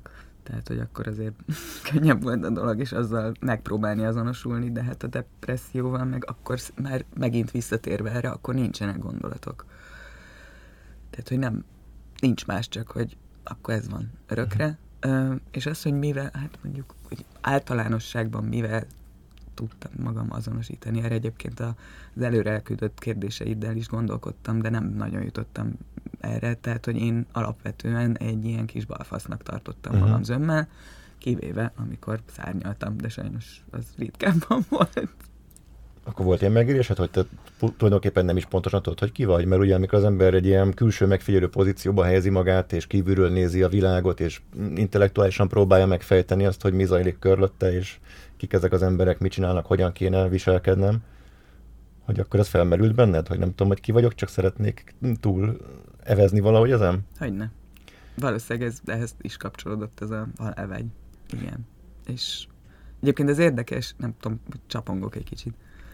Tehát, hogy akkor azért könnyebb volt a dolog, és azzal megpróbálni azonosulni, de hát a depresszióval meg akkor már megint visszatérve erre, akkor nincsenek gondolatok. Tehát, hogy nincs más, csak hogy akkor ez van örökre. És az, hogy mivel, hát mondjuk hogy általánosságban mivel tudtam magam azonosítani, erre egyébként az előre elküldött kérdéseiddel is gondolkodtam, de nem nagyon jutottam erre, tehát, hogy én alapvetően egy ilyen kis balfasznak tartottam magam zömmel, kivéve, amikor szárnyaltam, de sajnos az ritkábban volt. Akkor volt ilyen megérésed, hogy te tulajdonképpen nem is pontosan tudod, hogy ki vagy? Mert ugye amikor az ember egy ilyen külső megfigyelő pozícióba helyezi magát, és kívülről nézi a világot, és intellektuálisan próbálja megfejteni azt, hogy mi zajlik körülötte, és kik ezek az emberek, mit csinálnak, hogyan kéne viselkednem, hogy akkor ez felmerült benned, hogy nem tudom, hogy ki vagyok, csak szeretnék túl evezni valahogy ezen? Hogyne. Valószínűleg ehhez is kapcsolódott ez a halálvágy. Igen. És egyébként ez érdekes, nem tudom, csapongok egy kicsit,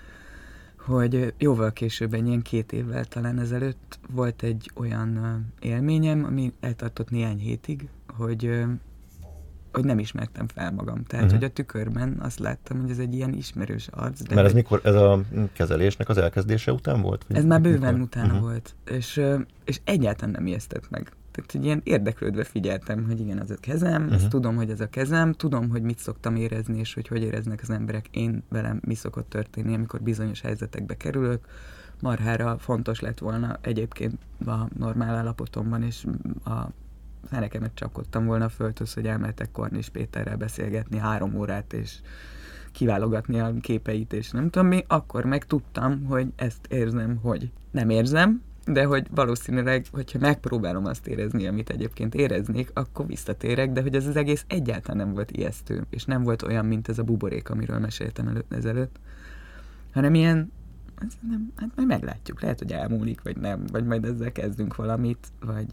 hogy jóval később, ilyen 2 évvel talán ezelőtt volt egy olyan élményem, ami eltartott néhány hétig, hogy nem ismertem fel magam. Tehát, hogy a tükörben azt láttam, hogy ez egy ilyen ismerős arc. Mert ez mikor, ez a kezelésnek az elkezdése után volt? Ez már bőven utána volt. És egyáltalán nem ijesztett meg. Tehát, hogy ilyen érdeklődve figyeltem, hogy igen, az a kezem, ezt tudom, hogy ez a kezem, tudom, hogy mit szoktam érezni, és hogy éreznek az emberek, én velem mi szokott történni, amikor bizonyos helyzetekbe kerülök. Marhára fontos lett volna egyébként a normál állapotomban, és a fenekemet csapkodtam volna a földhöz, hogy elmehetek Kornis Péterrel beszélgetni 3 órát, és kiválogatni a képeit, és nem tudom mi, akkor meg tudtam, hogy ezt érzem, hogy nem érzem, de hogy valószínűleg, hogyha megpróbálom azt érezni, amit egyébként éreznék, akkor visszatérek, de hogy ez az egész egyáltalán nem volt ijesztő, és nem volt olyan, mint ez a buborék, amiről meséltem ezelőtt, hanem ilyen, nem, hát majd meglátjuk, lehet, hogy elmúlik, vagy nem, vagy majd ezzel kezdünk valamit, vagy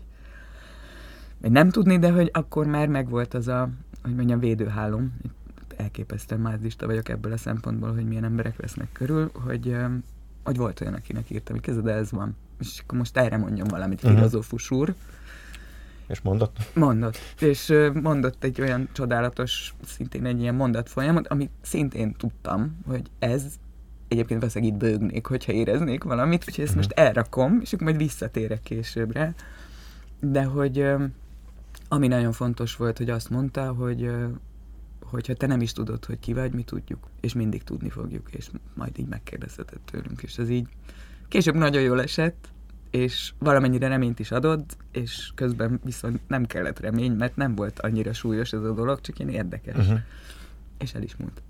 nem tudni, de hogy akkor már megvolt az a, hogy mondjam, védőhálom, elképesztően mázlista vagyok ebből a szempontból, hogy milyen emberek vesznek körül, hogy volt olyan, akinek írtam, hogy kezded, de ez van. És akkor most erre mondjam valamit, filozófus úr. És mondott? Mondott. És mondott egy olyan csodálatos, szintén egy ilyen mondatfolyamot, amit szintén tudtam, hogy ez egyébként valószínűleg itt bőgnék, hogyha éreznék valamit, úgyhogy ezt most elrakom, és akkor majd visszatérek későbbre. De hogy ami nagyon fontos volt, hogy azt mondta, hogy hogyha te nem is tudod, hogy ki vagy, mi tudjuk, és mindig tudni fogjuk, és majd így megkérdezheted tőlünk, és ez így később nagyon jól esett, és valamennyire reményt is adott, és közben viszont nem kellett remény, mert nem volt annyira súlyos ez a dolog, csak ilyen érdekes. És el is múlt.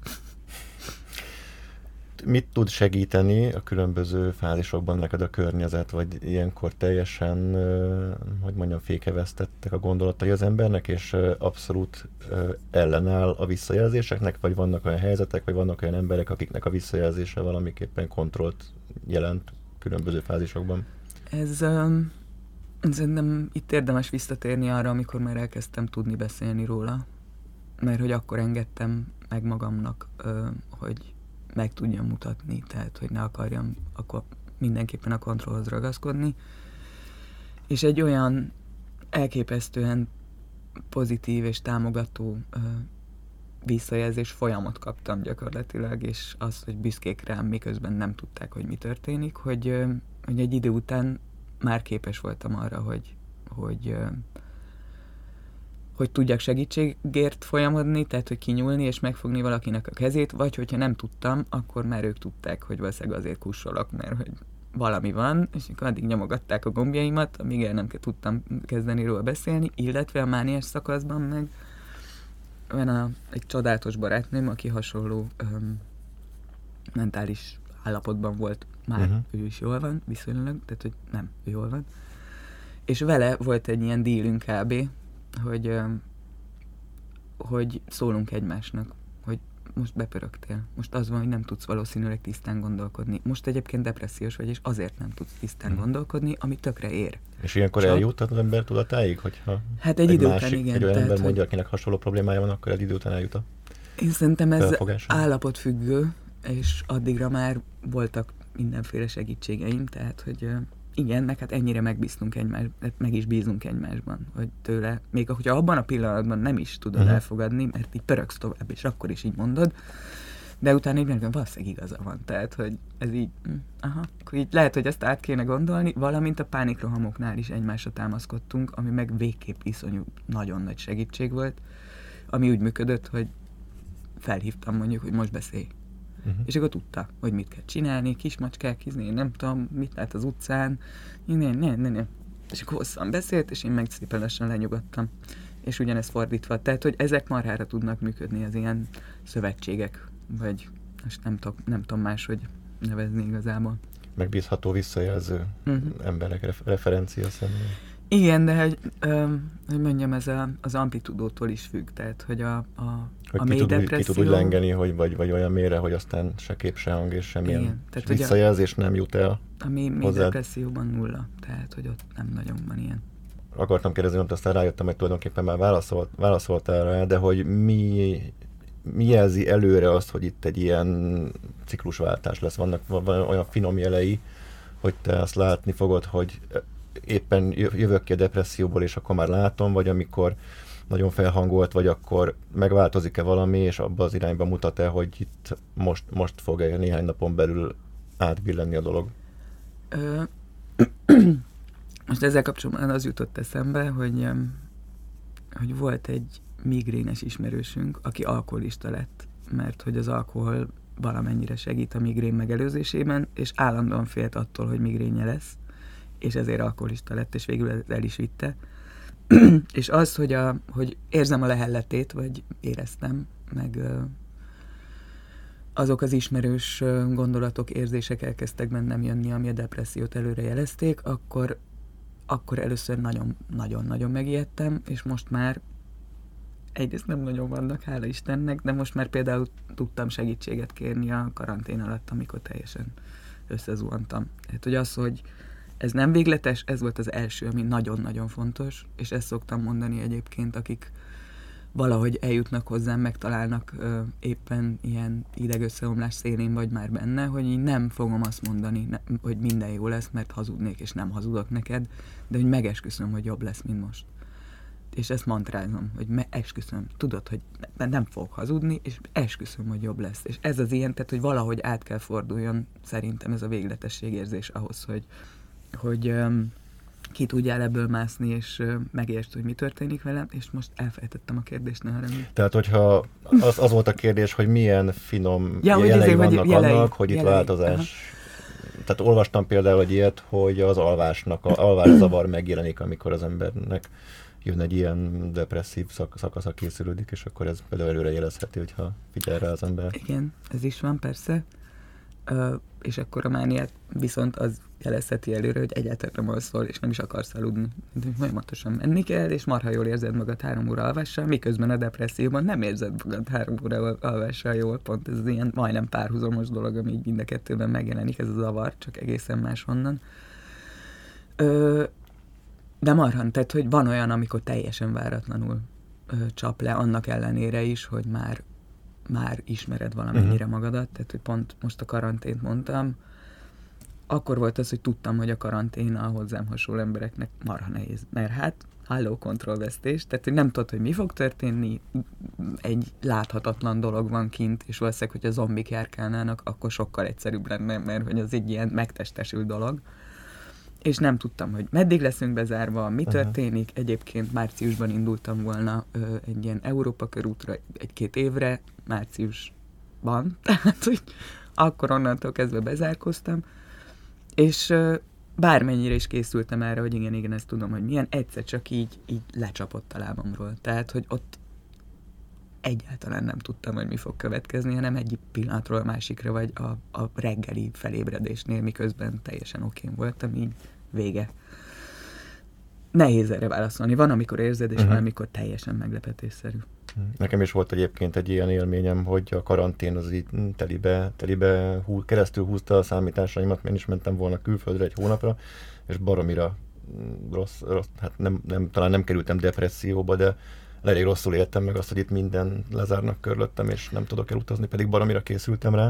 Mit tud segíteni a különböző fázisokban neked a környezet, vagy ilyenkor teljesen, hogy mondjam, fékevesztettek a gondolatai az embernek, és abszolút ellenáll a visszajelzéseknek, vagy vannak olyan helyzetek, vagy vannak olyan emberek, akiknek a visszajelzése valamiképpen kontrollt jelent különböző fázisokban? Szerintem itt érdemes visszatérni arra, amikor már elkezdtem tudni beszélni róla, mert hogy akkor engedtem meg magamnak, hogy meg tudjam mutatni, tehát hogy ne akarjam akkor mindenképpen a kontrollhoz ragaszkodni. És egy olyan elképesztően pozitív és támogató visszajelzés folyamot kaptam gyakorlatilag, és azt, hogy büszkék rám, miközben nem tudták, hogy mi történik, hogy egy idő után már képes voltam arra, hogy tudjak segítségért folyamodni, tehát hogy kinyúlni és megfogni valakinek a kezét, vagy hogyha nem tudtam, akkor már ők tudták, hogy valószínűleg azért kussolok, mert hogy valami van, és akkor addig nyomogatták a gombjaimat, amíg el nem tudtam kezdeni róla beszélni, illetve a mániás szakaszban meg van egy csodálatos barátnőm, aki hasonló mentális állapotban volt, már ő is jól van, viszonylag, tehát hogy nem, ő jól van. És vele volt egy ilyen dílünk kb., hogy szólunk egymásnak, hogy most bepörögtél. Most az van, hogy nem tudsz valószínűleg tisztán gondolkodni. Most egyébként depressziós vagy, és azért nem tudsz tisztán gondolkodni, ami tökre ér. És ilyenkor eljut az ember tudatáig, hogyha hát egy idő után igen. Egy olyan ember mondja, akinek hasonló problémája van, akkor egy idő után eljut a Én szerintem ez állapotfüggő, és addigra már voltak mindenféle segítségeim, tehát hogy igen, meg hát ennyire megbíztunk meg is bízunk egymásban, hogy tőle, még hogyha abban a pillanatban nem is tudod elfogadni, mert így pöröksz tovább, és akkor is így mondod, de utána így megmondom, valószínűleg igaza van. Tehát, hogy ez így, akkor így lehet, hogy ezt át kéne gondolni, valamint a pánikrohamoknál is egymásra támaszkodtunk, ami meg végképp iszonyú nagyon nagy segítség volt, ami úgy működött, hogy felhívtam mondjuk, hogy most beszélj. És akkor tudta, hogy mit kell csinálni, kismacskák, nem tudom, mit lát az utcán, nem. És akkor hosszan beszélt, és én meg szépen lassan lenyugodtam. És ugyanez fordítva. Tehát, hogy ezek marhára tudnak működni az ilyen szövetségek, vagy most nem tudom máshogy nevezni igazából. Megbízható visszajelző emberek, referencia személy. Igen, de hogy mondjam, ez az amplitudótól is függ, tehát, hogy a mély depresszió... Ki tud úgy lengeni, hogy olyan mélyre, hogy aztán se kép, se hang, és semmilyen visszajelzés nem jut el. A mély depresszióban 0, tehát, hogy ott nem nagyon van ilyen. Akartam kérdezni, hogy aztán rájöttem, hogy tulajdonképpen már válaszoltál rá, de hogy mi jelzi előre azt, hogy itt egy ilyen ciklusváltás lesz? Vannak olyan finom jelei, hogy te azt látni fogod, hogy éppen jövök ki a depresszióból, és akkor már látom, vagy amikor nagyon felhangolt, vagy akkor megváltozik-e valami, és abba az irányba mutat-e, hogy itt most fog néhány napon belül átbillenni a dolog? Most ezzel kapcsolatban az jutott eszembe, hogy volt egy migrénes ismerősünk, aki alkoholista lett, mert hogy az alkohol valamennyire segít a migrén megelőzésében, és állandóan félt attól, hogy migrénje lesz, és ezért alkoholista lett, és végül el is vitte. És az, hogy érzem a lehelletét, vagy éreztem, meg azok az ismerős gondolatok, érzések elkezdtek bennem jönni, ami a depressziót előre jelezték, akkor először nagyon-nagyon megijedtem, és most már egyrészt nem nagyon vannak, hála Istennek, de most már például tudtam segítséget kérni a karantén alatt, amikor teljesen összezuhantam. Tehát, hogy az, hogy ez nem végletes, ez volt az első, ami nagyon-nagyon fontos, és ezt szoktam mondani egyébként, akik valahogy eljutnak hozzám, megtalálnak éppen ilyen idegösszeomlás szélén vagy már benne, hogy én nem fogom azt mondani, hogy minden jó lesz, mert hazudnék, és nem hazudok neked, de hogy megesküszöm, hogy jobb lesz, mint most. És ezt mantrázom, hogy esküszöm, tudod, hogy nem fogok hazudni, és esküszöm, hogy jobb lesz. És ez az ilyen, tehát, hogy valahogy át kell forduljon szerintem ez a végletességérzés ahhoz, hogy ki tudjál ebből mászni, és megértsd, hogy mi történik velem, és most elfelejtettem a kérdést, ne haragudj. Tehát, hogyha az volt a kérdés, hogy milyen finom jelei vannak annak, hogy itt változás. Aha. Tehát olvastam például egy ilyet, hogy az alvászavar megjelenik, amikor az embernek jön egy ilyen depresszív szakasza készülődik, és akkor ez például előre jelezheti, hogyha figyel rá az ember. Igen, ez is van persze. És akkor a mániát viszont az jelezheti előre, hogy egyáltalán nem alszol, és nem is akarsz aludni. Folyamatosan menni kell, és marha jól érzed magad 3 óra alvással, miközben a depresszióban nem érzed magad 3 óra alvással jól. Pont ez az ilyen majdnem párhuzamos dolog, ami így mind a kettőben megjelenik, ez a zavar, csak egészen máshonnan. De marhan, tehát, hogy van olyan, amikor teljesen váratlanul csap le, annak ellenére is, hogy már ismered valamennyire magadat, tehát, hogy pont most a karantént mondtam, akkor volt az, hogy tudtam, hogy a karantén a hozzám hasonló embereknek marha nehéz, mert hát kontrollvesztés, tehát, hogy nem tudod, hogy mi fog történni, egy láthatatlan dolog van kint, és valószínűleg, hogy a zombik járkálnának, akkor sokkal egyszerűbb lenne, mert hogy az egy ilyen megtestesült dolog. És nem tudtam, hogy meddig leszünk bezárva, mi történik. Egyébként márciusban indultam volna egy ilyen Európa körútra 1-2 évre, márciusban, tehát hogy akkor onnantól kezdve bezárkoztam, és bármennyire is készültem erre, hogy igen, ezt tudom, hogy milyen, egyszer csak így lecsapott a lábamról. Tehát, hogy ott egyáltalán nem tudtam, hogy mi fog következni, hanem egy pillanatról a másikra, vagy a reggeli felébredésnél, miközben teljesen okén voltam, így vége. Nehéz erre válaszolni. Van, amikor érzed, és van, amikor teljesen meglepetésszerű. Nekem is volt egyébként egy ilyen élményem, hogy a karantén az így telibe keresztül húzta a számításaimat, én is mentem volna külföldre 1 hónapra, és baromira rossz, hát talán nem kerültem depresszióba, de elég rosszul éltem meg azt, hogy itt minden lezárnak körülöttem, és nem tudok elutazni, pedig baromira készültem rá.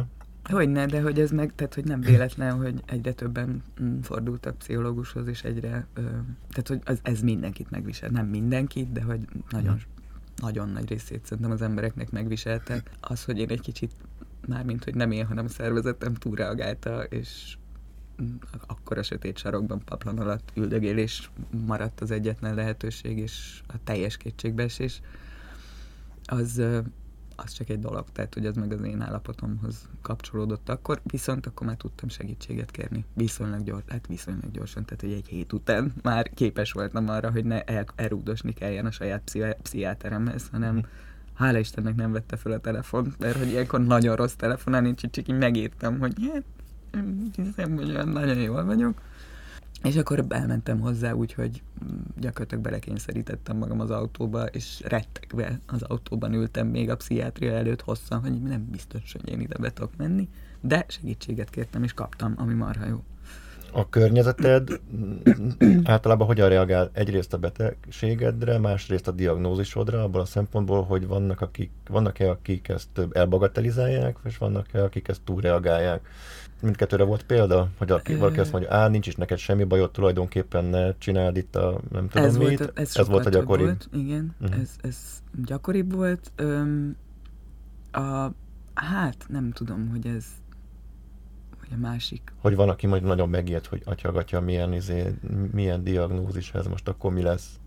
Hogyne, de hogy ez meg, tehát hogy nem véletlen, hogy egyre többen fordultak pszichológushoz, és egyre, tehát hogy ez mindenkit megvisel. Nem mindenkit, de hogy nagyon nagy részét szerintem az embereknek megviselte. Az, hogy én egy kicsit, mármint, hogy nem én, hanem a szervezetem túlreagálta, és akkor a sötét sarokban paplan alatt üldögélés maradt az egyetlen lehetőség, és a teljes kétségbeesés, az csak egy dolog, tehát hogy az meg az én állapotomhoz kapcsolódott akkor, viszont akkor már tudtam segítséget kérni. Viszonylag gyorsan, tehát hogy egy hét után már képes voltam arra, hogy ne elrúgdosni kelljen a saját pszichiáteremhez, hanem hála Istennek nem vette fel a telefont, mert hogy ilyenkor nagyon rossz telefonálni, csak így megírtam, hogy hiszem, hogy olyan nagyon jól vagyok. És akkor elmentem hozzá, úgyhogy gyakorlatilag belekényszerítettem magam az autóba, és rettegve az autóban ültem még a pszichiátria előtt hosszan, hogy nem biztos, hogy én ide be tudok menni, de segítséget kértem, és kaptam, ami marha jó. A környezeted általában hogyan reagál egyrészt a betegségedre, másrészt a diagnózisodra, abban a szempontból, hogy vannak-e, akik ezt elbagatelizálják, és vannak-e, akik ezt túlreagálják? Mindkettőre volt példa, hogy valaki azt mondja, nincs is neked semmi bajod, tulajdonképpen ne csináld itt a nem tudom mit. Ez volt a gyakoribb. Volt, igen, ez gyakoribb volt. Hát nem tudom, hogy ez a másik. Hogy van, aki majd nagyon megijed, hogy atyagatja, milyen diagnózis ez most, akkor mi lesz?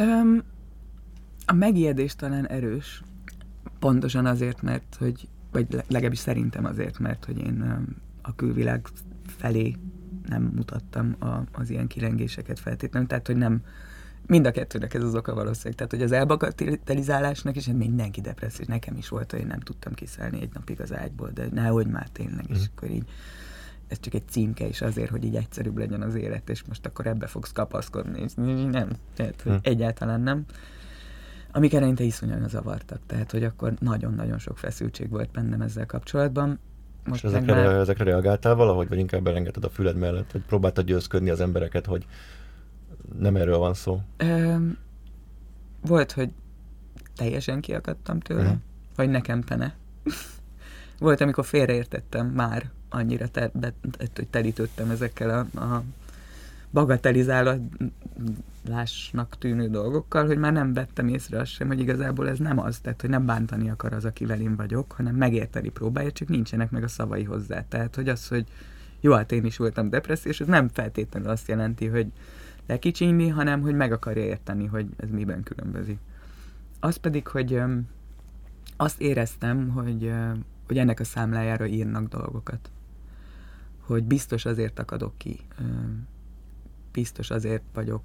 A megijedés talán erős. Pontosan azért, mert hogy, vagy legalábbis szerintem azért, mert hogy én a külvilág felé nem mutattam az ilyen kilengéseket feltétlenül, tehát hogy nem, mind a kettőnek ez az oka valószínűleg, tehát hogy az elbagatelizálásnak is mindenki depressziós, nekem is volt, hogy nem tudtam kiszállni egy napig az ágyból, de nehogy már tényleg, és akkor így ez csak egy címke is azért, hogy így egyszerűbb legyen az élet, és most akkor ebbe fogsz kapaszkodni, és nem, tehát hogy egyáltalán nem. Amik eleinte iszonyan zavartak, tehát hogy akkor nagyon-nagyon sok feszültség volt bennem ezzel kapcsolatban. Most és ezekre reagáltál valahogy, vagy inkább elengedted a füled mellett, hogy próbáltad győzködni az embereket, hogy nem erről van szó? Volt, hogy teljesen kiakadtam tőle, vagy nekem pene. Volt, amikor félreértettem már annyira, hogy telítődtem ezekkel a bagatelizálásnak tűnő dolgokkal, hogy már nem vettem észre azt sem, hogy igazából ez nem az, tehát hogy nem bántani akar az, akivel én vagyok, hanem megérteni próbálja, csak nincsenek meg a szavai hozzá. Tehát, hogy az, hogy jó, hát én is voltam depressziós, ez nem feltétlenül azt jelenti, hogy lekicsinni, hanem hogy meg akarja érteni, hogy ez miben különbözik. Az pedig, hogy azt éreztem, hogy ennek a számlájára írnak dolgokat. Hogy biztos azért akadok ki, biztos azért vagyok,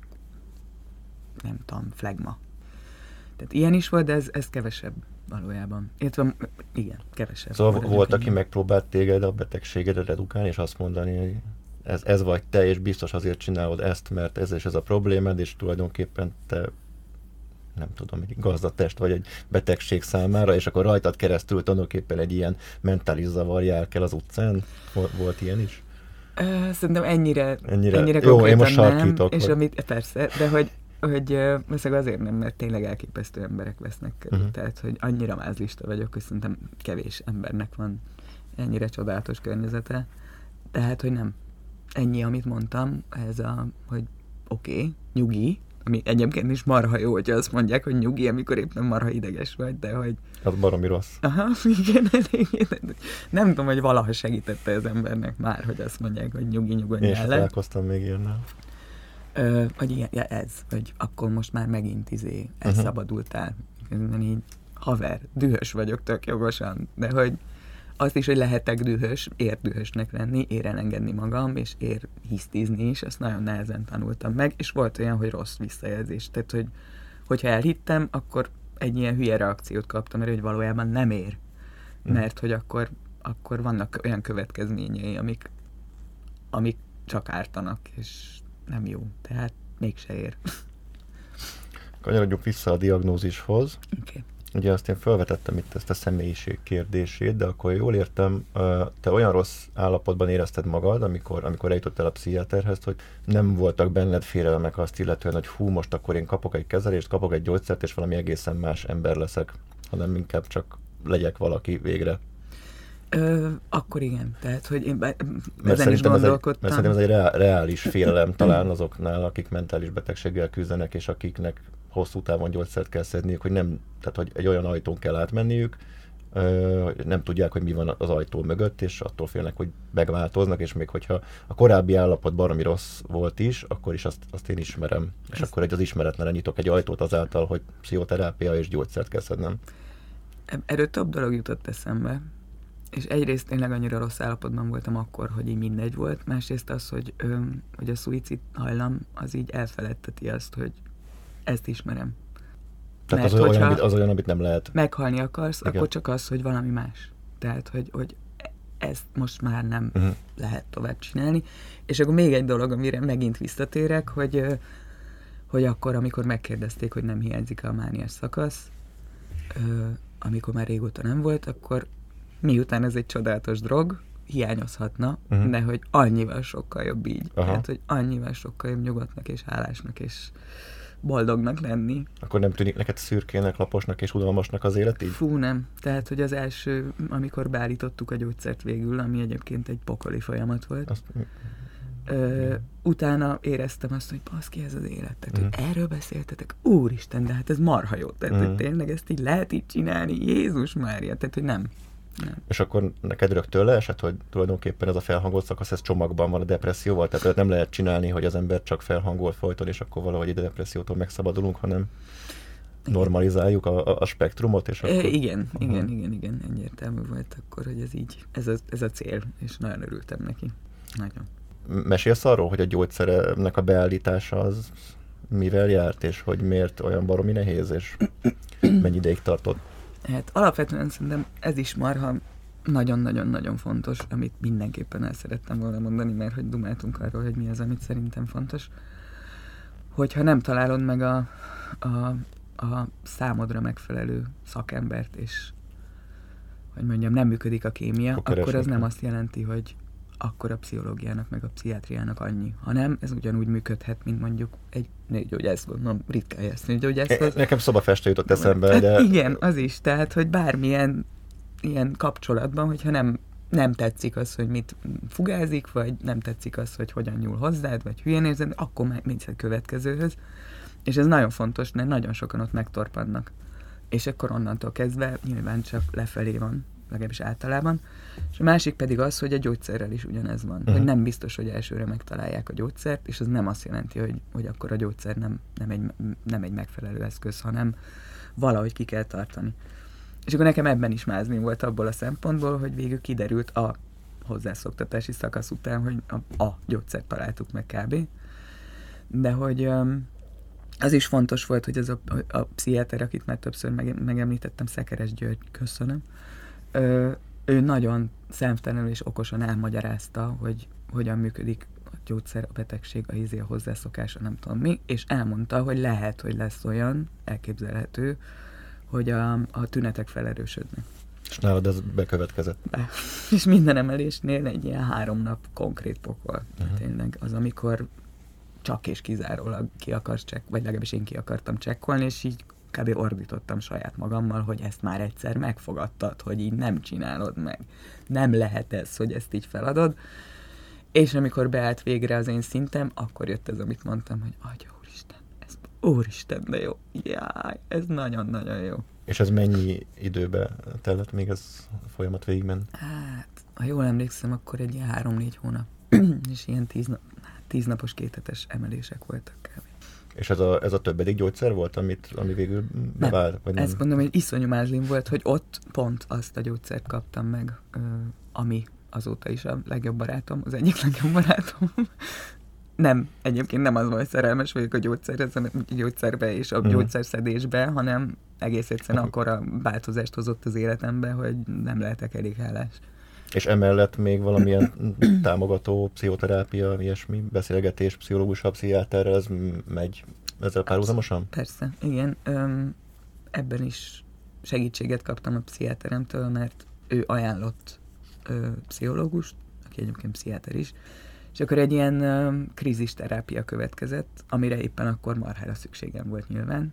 nem tudom, flegma. Tehát ilyen is volt, de ez kevesebb valójában. Értve, igen, kevesebb. Szóval volt, aki megpróbált téged a betegségedet redukálni, és azt mondani, hogy ez vagy te, és biztos azért csinálod ezt, mert ez és ez a problémád, és tulajdonképpen te, nem tudom, egy gazdatest vagy egy betegség számára, és akkor rajtad keresztül tulajdonképpen egy ilyen mentális zavar jár kell az utcán. Volt ilyen is? Szerintem ennyire jó, én most sarkítok. És amit, persze, de hogy valószínűleg azért nem, mert tényleg elképesztő emberek vesznek körül. Tehát, hogy annyira mázlista vagyok, hogy szerintem kevés embernek van ennyire csodálatos környezete. Tehát, hogy nem. Ennyi, amit mondtam, ez hogy oké, nyugi, ami egyébként is marha jó, hogyha azt mondják, hogy nyugi, amikor éppen marha ideges vagy, de hogy... Az baromi rossz. Aha, igen. Nem tudom, hogy valaha segítette az embernek már, hogy azt mondják, hogy nyugodjál le. Én sem találkoztam még ilyennel. Vagy igen, ez, hogy akkor most már megint elszabadultál. Így, haver, dühös vagyok tök jogosan, de hogy azt is, hogy lehetek dühös, ér dühösnek lenni, ér elengedni magam, és ér hisztizni is, ezt nagyon nehezen tanultam meg, és volt olyan, hogy rossz visszajelzés. Tehát, hogyha elhittem, akkor egy ilyen hülye reakciót kaptam, mert hogy valójában nem ér. Mert hogy akkor vannak olyan következményei, amik csak ártanak, és nem jó. Tehát mégse ér. Kanyarodjunk vissza a diagnózishoz. Okay. Ugye azt én felvetettem itt ezt a személyiség kérdését, de akkor jól értem, te olyan rossz állapotban érezted magad, amikor eljutottál a pszichiáterhez, hogy nem voltak benned félelmek azt illetően, hogy most akkor én kapok egy kezelést, kapok egy gyógyszert, és valami egészen más ember leszek, hanem inkább csak legyek valaki végre. Akkor igen, tehát, hogy én ezen is gondolkodtam. Mert szerintem ez egy reális félelem talán azoknál, akik mentális betegséggel küzdenek, és akiknek hosszú távon gyógyszert kell szedniük, hogy nem, tehát hogy egy olyan ajtón kell átmenniük, nem tudják, hogy mi van az ajtó mögött, és attól félnek, hogy megváltoznak, és még hogyha a korábbi állapot baromi rossz volt is, akkor is azt én ismerem. És akkor az ismeretlenre nyitok egy ajtót azáltal, hogy pszichoterápia és gyógyszert kell szednem. Erről több dolog jutott eszembe. És egyrészt tényleg annyira rossz állapotban voltam akkor, hogy így mindegy volt. Másrészt az, hogy a szuicid hajlam, az így elfeledteti azt, hogy ezt ismerem. Tehát az olyan, amit nem lehet. Meghalni akarsz, igen, akkor csak az, hogy valami más. Tehát, hogy ezt most már nem lehet tovább csinálni. És akkor még egy dolog, amire megint visszatérek, hogy akkor, amikor megkérdezték, hogy nem hiányzik a mániás szakasz, amikor már régóta nem volt, akkor miután ez egy csodálatos drog, hiányozhatna, de hogy annyival sokkal jobb így. Tehát, hogy annyival sokkal jobb nyugodtnak és hálásnak és boldognak lenni. Akkor nem tűnik neked szürkének, laposnak és unalmasnak az élet így? Fú, nem. Tehát, hogy az első, amikor beállítottuk a gyógyszert végül, ami egyébként egy pokoli folyamat volt, utána éreztem azt, hogy baszki, ez az élet. Tehát, hogy erről beszéltetek, úristen, de hát ez marha jó. Tehát, hogy tényleg ezt így lehet így csinálni, Jézus Mária. Tehát, hogy nem. És akkor neked rögtön leesett, hogy tulajdonképpen ez a felhangolt szakasz, ez csomagban van a depresszióval, tehát nem lehet csinálni, hogy az ember csak felhangol folyton, és akkor valahogy a depressziótól megszabadulunk, hanem normalizáljuk a spektrumot, és akkor... Igen, egyértelmű volt akkor, hogy ez így, ez a cél, és nagyon örültem neki. Nagyon. Mesélsz arról, hogy a gyógyszernek a beállítása az mivel járt, és hogy miért olyan baromi nehéz, és mennyi ideig tartott? Hát alapvetően szerintem ez is marha nagyon-nagyon-nagyon fontos, amit mindenképpen el szerettem volna mondani, mert hogy dumáltunk arról, hogy mi az, amit szerintem fontos. Hogyha nem találod meg a számodra megfelelő szakembert, és hogy mondjam, nem működik a kémia, akkor az nem azt jelenti, hogy akkor a pszichológiának, meg a pszichiátriának annyi, hanem ez ugyanúgy működhet, mint mondjuk egy nőgyógyász, gondolom, ritkán jársz nőgyógyászhoz. Nekem szobafestő jutott eszembe, de... Hát igen, az is, tehát, hogy bármilyen ilyen kapcsolatban, hogyha nem tetszik az, hogy mit fugázik, vagy nem tetszik az, hogy hogyan nyúl hozzád, vagy hülyén érzed, akkor már mész a következőhöz. És ez nagyon fontos, mert nagyon sokan ott megtorpannak. És akkor onnantól kezdve nyilván csak lefelé van, legalábbis általában. És a másik pedig az, hogy a gyógyszerrel is ugyanez van. Hogy nem biztos, hogy elsőre megtalálják a gyógyszert, és az nem azt jelenti, hogy akkor a gyógyszer nem egy megfelelő eszköz, hanem valahogy ki kell tartani. És akkor nekem ebben is mázni volt abból a szempontból, hogy végül kiderült a hozzászoktatási szakasz után, hogy a gyógyszert találtuk meg kb. De hogy az is fontos volt, hogy ez a pszichiáter, akit már többször megemlítettem, Szekeres György, köszönöm, ő nagyon szemtelenül és okosan elmagyarázta, hogy hogyan működik a gyógyszer, a betegség, a hozzászokása, nem tudom mi, és elmondta, hogy lehet, hogy lesz olyan, elképzelhető, hogy a tünetek felerősödnek. És nálad ez bekövetkezett? És minden emelésnél egy ilyen 3 nap konkrét pokol. Tényleg az, amikor csak és kizárólag ki akarsz vagy legalábbis én ki akartam csekkolni, és így kb. Ordítottam saját magammal, hogy ezt már egyszer megfogadtad, hogy így nem csinálod meg. Nem lehet ez, hogy ezt így feladod. És amikor beállt végre az én szintem, akkor jött ez, amit mondtam, hogy Atya úristen, ez úristen, de jó. Jaj, ez nagyon-nagyon jó. És ez mennyi időbe tellett, még ez a folyamat végigment? Hát, ha jól emlékszem, akkor egy ilyen 3-4 hónap. És ilyen 10 napos 2 hetes emelések voltak kb. És ez a többedik gyógyszer volt, ami végül bevált? Vagy nem? Ezt mondom, hogy iszonyú mázlim volt, hogy ott pont azt a gyógyszert kaptam meg, ami azóta is a legjobb barátom, az egyik legjobb barátom. Nem, egyébként nem az, hogy szerelmes vagyok a gyógyszerbe és a gyógyszerszedésbe, hanem egész egyszerűen akkora változást hozott az életembe, hogy nem lehetek elég hálás. És emellett még valamilyen támogató pszichoterápia, ilyesmi beszélgetés, pszichológussal, pszichiáterrel, ez megy ezzel párhuzamosan? Persze, igen. Ebben is segítséget kaptam a pszichiáteremtől, mert ő ajánlott pszichológust, aki egyébként pszichiáter is, és akkor egy ilyen krízisterápia következett, amire éppen akkor marhára szükségem volt nyilván.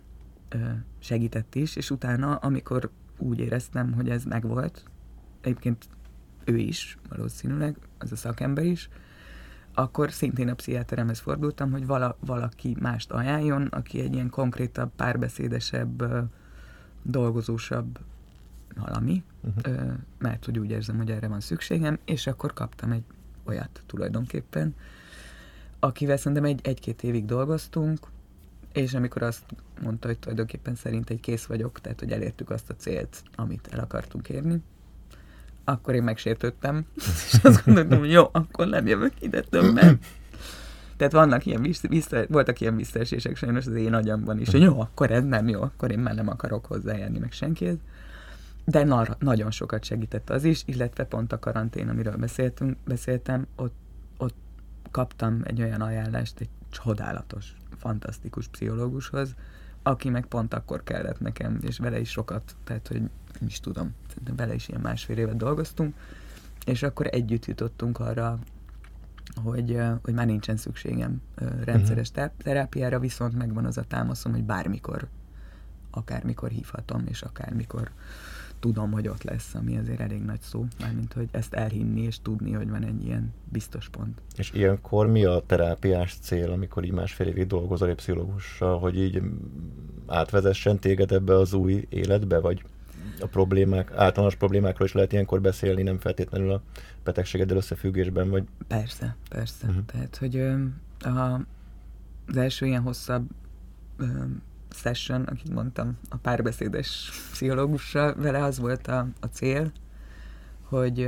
Segített is, és utána, amikor úgy éreztem, hogy ez megvolt, egyébként ő is valószínűleg, az a szakember is, akkor szintén a pszichiáteremhez fordultam, hogy valaki mást ajánljon, aki egy ilyen konkrétabb, párbeszédesebb, dolgozósabb valami, mert hogy úgy érzem, hogy erre van szükségem, és akkor kaptam egy olyat tulajdonképpen, akivel szerintem egy-két évig dolgoztunk, és amikor azt mondta, hogy tulajdonképpen szerint egy kész vagyok, tehát hogy elértük azt a célt, amit el akartunk érni, akkor én megsértődtem, és azt gondoltam, hogy jó, akkor nem jövök ide többen. Tehát voltak ilyen visszaesések sajnos az én agyamban is, hogy jó, akkor ez nem jó, akkor én már nem akarok hozzájárni meg senkihez. De nagyon sokat segített az is, illetve pont a karantén, amiről beszéltem, ott kaptam egy olyan ajánlást egy csodálatos, fantasztikus pszichológushoz, aki meg pont akkor kellett nekem, és vele is sokat, tehát hogy nem is tudom, szerintem vele is ilyen 1,5 évet dolgoztunk, és akkor együtt jutottunk arra, hogy már nincsen szükségem rendszeres terápiára, viszont megvan az a támaszom, hogy bármikor, akármikor hívhatom, és akármikor tudom, hogy ott lesz, ami azért elég nagy szó, mármint, hogy ezt elhinni és tudni, hogy van egy ilyen biztos pont. És ilyenkor mi a terápiás cél, amikor így 1,5 évig dolgozol egy pszichológussal, hogy így átvezessen téged ebbe az új életbe, vagy a problémák, általános problémákról is lehet ilyenkor beszélni, nem feltétlenül a betegségeddel összefüggésben, vagy? Persze. Tehát, hogy az első ilyen hosszabb session, akit mondtam, a párbeszédes pszichológussal, vele az volt a cél, hogy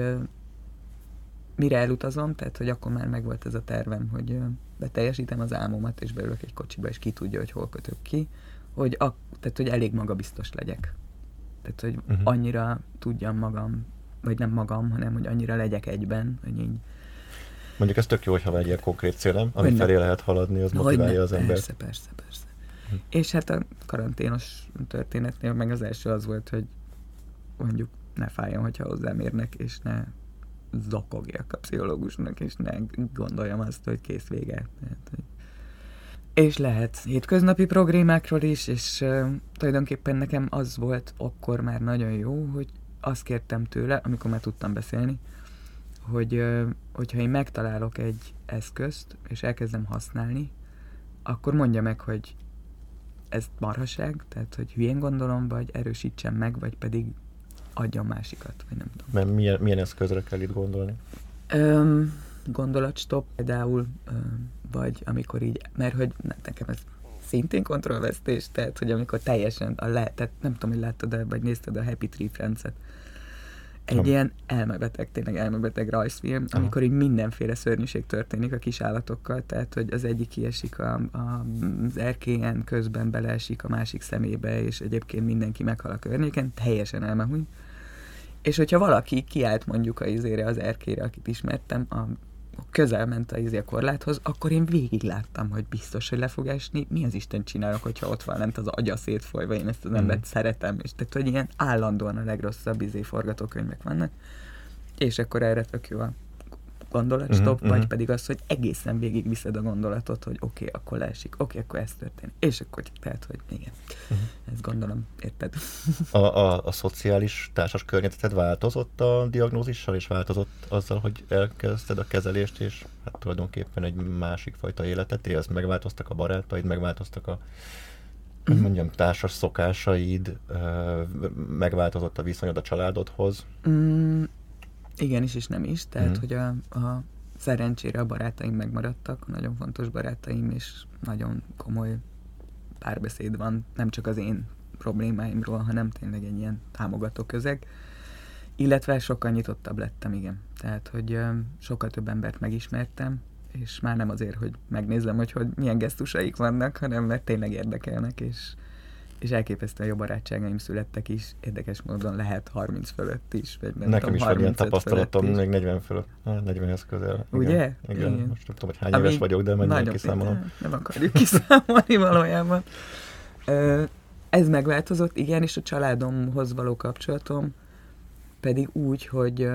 mire elutazom, tehát, hogy akkor már megvolt ez a tervem, hogy beteljesítem az álmomat, és beülök egy kocsiba, és ki tudja, hogy hol kötök ki, tehát, hogy elég magabiztos legyek. Tehát, hogy annyira tudjam magam, vagy nem magam, hanem, hogy annyira legyek egyben, hogy így. Mondjuk ez tök jó, hogyha van egy ilyen konkrét célem, amit felé lehet haladni, az motiválja az embert. Persze. És hát a karanténos történetnél meg az első az volt, hogy mondjuk ne fájjon, hogyha hozzám érnek, és ne zokogjak a pszichológusnak, és ne gondoljam azt, hogy kész vége. Tehát, hogy... És lehet hétköznapi problémákról is, és tulajdonképpen nekem az volt akkor már nagyon jó, hogy azt kértem tőle, amikor már tudtam beszélni, hogyha én megtalálok egy eszközt, és elkezdem használni, akkor mondja meg, hogy ez marhaság, tehát hogy hülyén gondolom, vagy erősítsem meg, vagy pedig adjam másikat, vagy nem tudom. Mert milyen eszközre kell itt gondolni? Gondolatstop például, vagy amikor így, mert hogy nekem ez szintén kontrollvesztés, tehát hogy amikor teljesen tehát nem tudom, hogy láttad, vagy nézted a Happy Tree Friends-et. Egy ilyen tényleg elmebeteg rajzfilm, amikor így mindenféle szörnyűség történik a kis állatokkal, tehát hogy az egyik kiesik az erkélyen, közben beleesik a másik szemébe, és egyébként mindenki meghal a környéken, teljesen elmehúny. És hogyha valaki kiállt mondjuk az erkélyre, akit ismertem, közel ment a korláthoz, akkor én végig láttam, hogy biztos, hogy le fog esni. Mi az Isten csinálok, hogyha ott van lent az agya szétfolyva, én ezt az embert szeretem, és tehát, hogy ilyen állandóan a legrosszabb forgatókönyvek vannak. És akkor erre tök jó a gondolatstop, vagy pedig az, hogy egészen végig viszed a gondolatot, hogy oké, akkor leesik, akkor ez történik. És akkor tehát, hogy igen. Ezt gondolom, érted? A szociális társas környezeted változott a diagnózissal, és változott azzal, hogy elkezdted a kezelést, és hát tulajdonképpen egy másik fajta életet élsz? Megváltoztak a barátaid, megváltoztak a társas szokásaid, megváltozott a viszonyod a családodhoz? Igenis és nem is, tehát hogy a szerencsére a barátaim megmaradtak, nagyon fontos barátaim, és nagyon komoly párbeszéd van, nem csak az én problémáimról, hanem tényleg egy ilyen támogató közeg, illetve sokkal nyitottabb lettem, igen. Tehát, hogy sokkal több embert megismertem, és már nem azért, hogy megnézem, hogy milyen gesztusaik vannak, hanem mert tényleg érdekelnek, és elképesztően jó barátságaim születtek is, érdekes módon lehet 30 fölött is, vagy nem nekem tudom, is van ilyen tapasztalatom, még 40 fölött, 40-hez közel. Ugye? Igen. Most nem tudom, hogy hány éves vagyok, de mennyire kiszámolom. Nem akarjuk kiszámolni valójában. Ez megváltozott, igen, és a családomhoz való kapcsolatom pedig úgy, hogy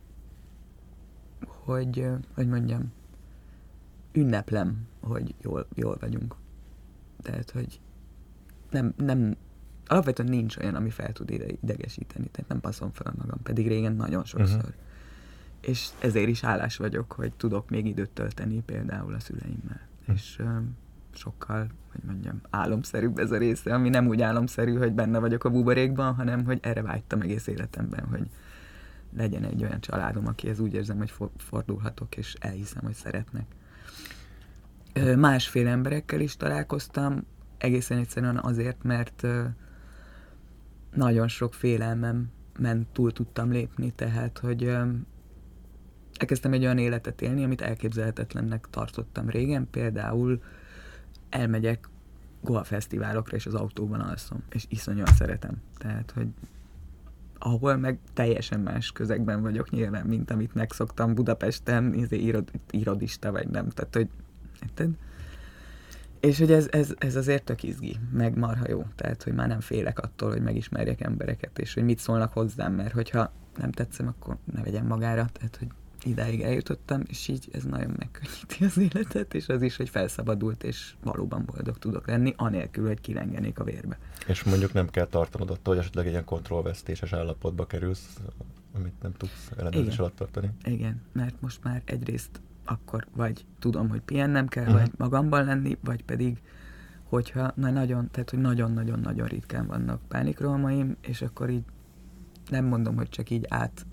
mondjam, ünneplem, hogy jól vagyunk. Tehát, hogy nem alapvetően nincs olyan, ami fel tud idegesíteni, tehát nem passzom fel magam, pedig régen nagyon sokszor. és ezért is hálás vagyok, hogy tudok még időt tölteni például a szüleimmel. És sokkal, hogy mondjam, álomszerűbb ez a része, ami nem úgy álomszerű, hogy benne vagyok a buborékban, hanem hogy erre vágytam egész életemben, hogy legyen egy olyan családom, akihez úgy érzem, hogy fordulhatok, és elhiszem, hogy szeretnek. Másféle emberekkel is találkoztam, egészen egyszerűen azért, mert nagyon sok félelmem túl tudtam lépni, tehát, hogy elkezdtem egy olyan életet élni, amit elképzelhetetlennek tartottam régen, például elmegyek Goa fesztiválokra, és az autóban alszom, és iszonyúan szeretem. Tehát, hogy ahol meg teljesen más közegben vagyok nyilván, mint amit megszoktam Budapesten, irodista vagy nem, tehát, hogy érted? És hogy ez azért tök izgi, meg marha jó. Tehát, hogy már nem félek attól, hogy megismerjek embereket, és hogy mit szólnak hozzám, mert hogyha nem tetszem, akkor ne vegyem magára. Tehát, hogy idáig eljutottam, és így ez nagyon megkönnyíti az életet, és az is, hogy felszabadult, és valóban boldog tudok lenni, anélkül, hogy kilengenék a vérbe. És mondjuk nem kell tartanod attól, hogy esetleg egy ilyen kontrollvesztéses állapotba kerülsz, amit nem tudsz ellenőrzés alatt tartani. Igen, mert most már egyrészt akkor vagy tudom, hogy pihennem kell, vagy magamban lenni, vagy pedig, hogyha tehát, hogy nagyon-nagyon-nagyon ritkán vannak pánikrohamaim, és akkor így nem mondom, hogy csak így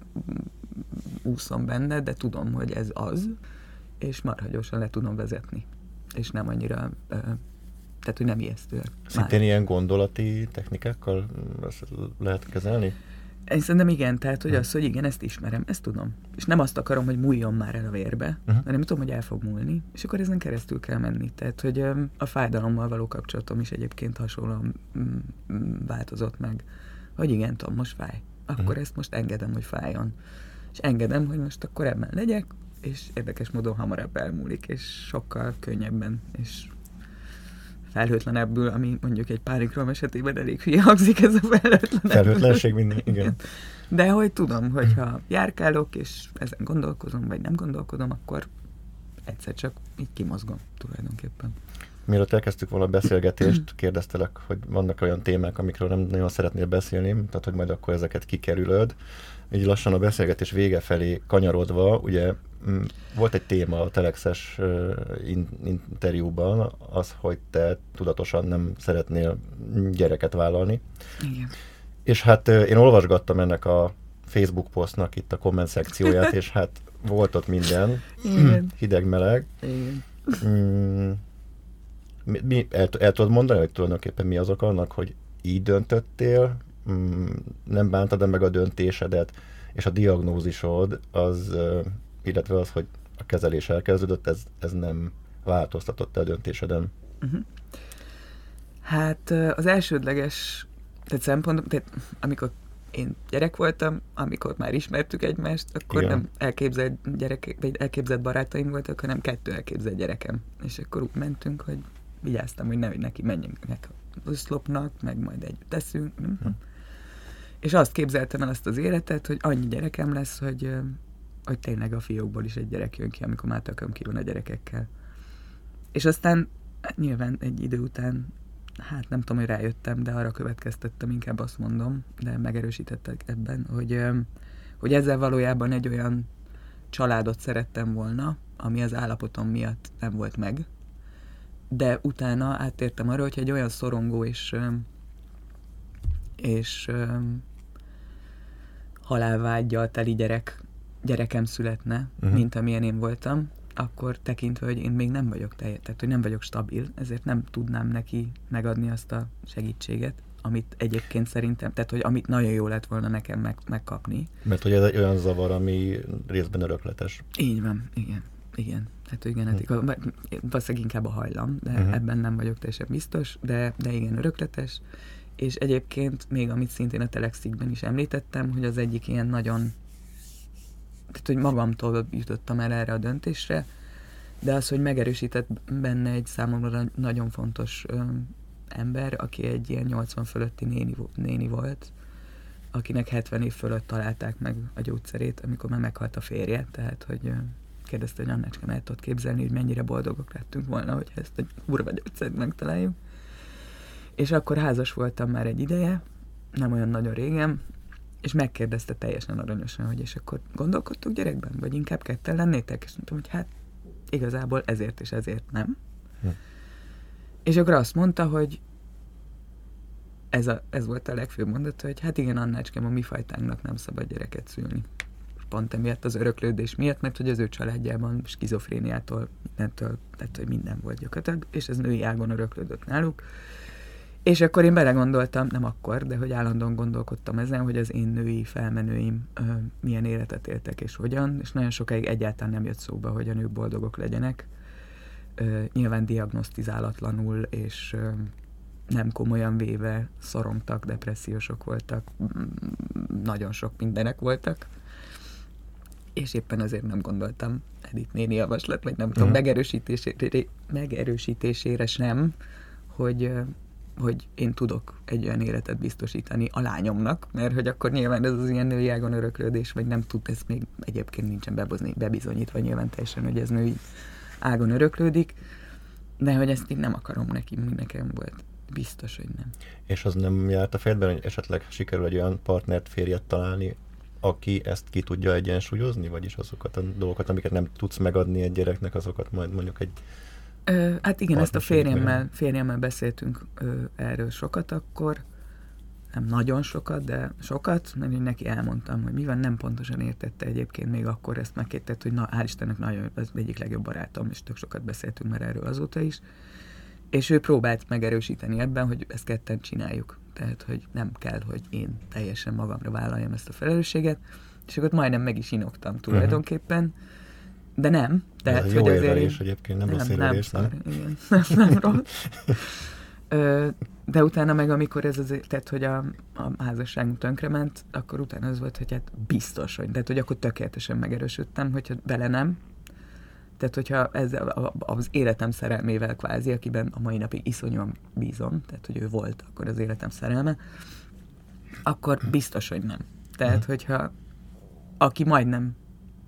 úszom benne, de tudom, hogy ez az, és marha gyorsan le tudom vezetni. És nem annyira, tehát, hogy nem ijesztőek. Szintén ilyen gondolati technikákkal ezt lehet kezelni? Én szerintem igen, tehát hogy az, hogy igen, ezt ismerem, ezt tudom. És nem azt akarom, hogy múljon már el a vérbe, hanem tudom, hogy el fog múlni, és akkor ezen keresztül kell menni. Tehát, hogy a fájdalommal való kapcsolatom is egyébként hasonlóan változott meg, hogy igen, tudom, most fáj. Akkor ezt most engedem, hogy fájjon. És engedem, hogy most akkor ebben legyek, és érdekes módon hamarabb elmúlik, és sokkal könnyebben, és felhőtlenebbül, ami mondjuk egy pánikroham esetében elég hülye hangzik ez a felhőtlenebbül. Felhőtlenség minden, igen. De hogy tudom, hogyha járkálok, és ezen gondolkozom, vagy nem gondolkodom, akkor egyszer csak így kimozgom tulajdonképpen. Mielőtt elkezdtük volna a beszélgetést, kérdeztelek, hogy vannak olyan témák, amikről nem nagyon szeretnél beszélni, tehát hogy majd akkor ezeket kikerülöd. Így lassan a beszélgetés vége felé kanyarodva, ugye volt egy téma a Telexes interjúban, az, hogy te tudatosan nem szeretnél gyereket vállalni. Igen. És hát én olvasgattam ennek a Facebook posztnak itt a komment szekcióját, és hát volt ott minden. Igen. Hideg-meleg. Igen. El tudod mondani, hogy tulajdonképpen mi az oka annak, hogy így döntöttél, nem bántad meg a döntésedet, és a diagnózisod, az, illetve az, hogy a kezelés elkezdődött, ez nem változtatott a döntéseden? Hát az elsődleges szempont, tehát amikor én gyerek voltam, amikor már ismertük egymást, akkor igen, nem elképzelt gyerekek, vagy elképzelt barátaim voltak, hanem 2 elképzelt gyerekem. És akkor úgy mentünk, hogy vigyáztam, hogy nehogy neki menjünk oszlopnak, meg majd együtt teszünk. És azt képzeltem el azt az életet, hogy annyi gyerekem lesz, hogy tényleg a fiókból is egy gyerek jön ki, amikor már tököm ki van a gyerekekkel. És aztán nyilván egy idő után, hát nem tudom, hogy rájöttem, de arra következtettem, inkább azt mondom, de megerősítettek ebben, hogy ezzel valójában egy olyan családot szerettem volna, ami az állapotom miatt nem volt meg, de utána áttértem arra, hogy egy olyan szorongó és halálvággyal teli gyerekem születne, mint amilyen én voltam, akkor tekintve, hogy én még nem vagyok tehát hogy nem vagyok stabil, ezért nem tudnám neki megadni azt a segítséget, amit egyébként szerintem, tehát hogy amit nagyon jó lett volna nekem megkapni. Mert hogy ez egy olyan zavar, ami részben örökletes. Így van, igen. Tehát, hogy genetika, valószínűleg inkább a hajlam, de ebben nem vagyok teljesen biztos, de igen, örökletes. És egyébként még amit szintén a Telexikben is említettem, hogy az egyik ilyen nagyon, tehát hogy magamtól jutottam el erre a döntésre, de az, hogy megerősített benne egy számomra nagyon fontos ember, aki egy ilyen 80 fölötti néni volt, akinek 70 év fölött találták meg a gyógyszerét, amikor már meghalt a férje, tehát hogy kérdezte, hogy Annácskám, el tudod képzelni, hogy mennyire boldogok lettünk volna, hogyha ezt a kurva gyógyszert megtaláljuk. És akkor házas voltam már egy ideje, nem olyan nagyon régen, És megkérdezte teljesen aranyosan, hogy és akkor gondolkodtuk gyerekben, vagy inkább ketten lennétek? És mondtam, hogy hát igazából ezért és ezért nem. És akkor azt mondta, hogy ez volt a legfőbb mondata, hogy hát igen, Annácském, a mi fajtánknak nem szabad gyereket szülni. Pont emiatt az öröklődés miatt, mert hogy az ő családjában skizofréniától, mindentől, tehát hogy minden volt gyakorlatilag, és ez női ágon öröklődött náluk. És akkor én belegondoltam, nem akkor, de hogy állandóan gondolkodtam ezen, hogy az én női felmenőim milyen életet éltek és hogyan, és nagyon sokáig egyáltalán nem jött szóba, hogy a nők boldogok legyenek. Nyilván diagnosztizálatlanul, és nem komolyan véve szorongtak, depressziósok voltak, nagyon sok mindenek voltak. És éppen azért nem gondoltam Edith néni javaslat, vagy nem tudom, megerősítésére sem, hogy én tudok egy olyan életet biztosítani a lányomnak, mert hogy akkor nyilván ez az ilyen női ágon öröklődés, vagy nem tud, ez még egyébként nincsen bebizonyítva nyilván teljesen, hogy ez női ágon öröklődik, de hogy ezt én nem akarom nekem volt. Biztos, hogy nem. És az nem járt a fejedben, hogy esetleg sikerül egy olyan partnert, férjet találni, aki ezt ki tudja egyensúlyozni, vagyis azokat a dolgokat, amiket nem tudsz megadni egy gyereknek, azokat majd mondjuk egy... Hát igen, ezt a férjemmel beszéltünk erről sokat akkor, nem nagyon sokat, de sokat, mert neki elmondtam, hogy mi van, nem pontosan értette egyébként még akkor ezt megkérdezett, hogy hál' Istennek nagyon az egyik legjobb barátom, és tök sokat beszéltünk már erről azóta is, és ő próbált megerősíteni ebben, hogy ezt ketten csináljuk. Tehát, hogy nem kell, hogy én teljesen magamra vállaljam ezt a felelősséget, és akkor majdnem meg is inoktam tulajdonképpen, de nem. Tehát, jó hogy érvelés egyébként, nem rossz érvelés, nem? Igen, nem rossz. De utána meg, amikor ez azért, tehát, hogy a házasságunk tönkrement, akkor utána az volt, hogy hát biztos, hogy, tehát, hogy akkor tökéletesen megerősödtem, hogyha vele nem. Tehát, hogyha ezzel az életem szerelmével kvázi, akiben a mai napig iszonyúan bízom, tehát, hogy ő volt akkor az életem szerelme, akkor biztos, hogy nem. Tehát, hogyha aki majdnem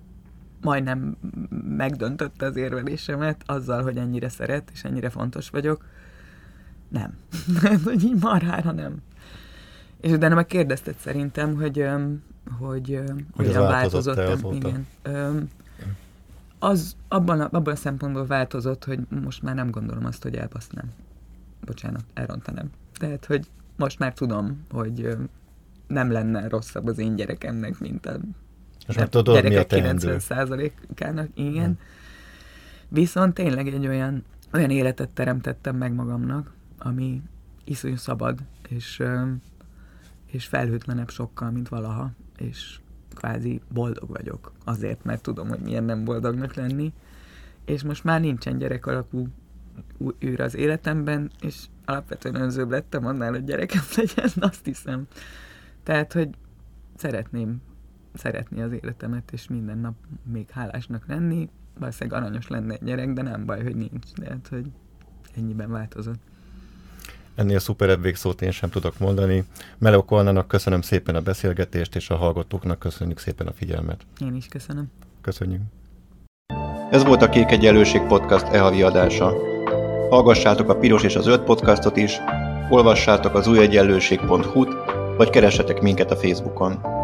megdöntötte az érvelésemet azzal, hogy ennyire szeret, és ennyire fontos vagyok, nem. Hogy így marhára nem. És utána meg kérdezted szerintem, hogy hogyan változott. Igen. Az abban a szempontból változott, hogy most már nem gondolom azt, hogy elbasznám. Bocsánat, elrontanám. Tehát, hogy most már tudom, hogy nem lenne rosszabb az én gyerekemnek, mint a gyerekek 90%-ának. Igen. Viszont tényleg egy olyan életet teremtettem meg magamnak, ami iszonyú szabad, és felhőtlenebb sokkal, mint valaha, és kvázi boldog vagyok. Azért, mert tudom, hogy milyen nem boldognak lenni, és most már nincsen gyerek alakú űr az életemben, és alapvetően önzőbb lettem annál, hogy gyerekem legyen, azt hiszem. Tehát, hogy szeretni az életemet, és minden nap még hálásnak lenni, valószínűleg aranyos lenne egy gyerek, de nem baj, hogy nincs. Tehát, hogy ennyiben változott. Ennél szuperebb végszót én sem tudok mondani. Melókó Annának köszönöm szépen a beszélgetést, és a hallgatóknak köszönjük szépen a figyelmet. Én is köszönöm. Köszönjük. Ez volt a Kék Egyenlőség Podcast e-havi adása. Hallgassátok a Piros és a Zöld podcastot is, olvassátok az újegyenlőség.hu-t, vagy keressetek minket a Facebookon.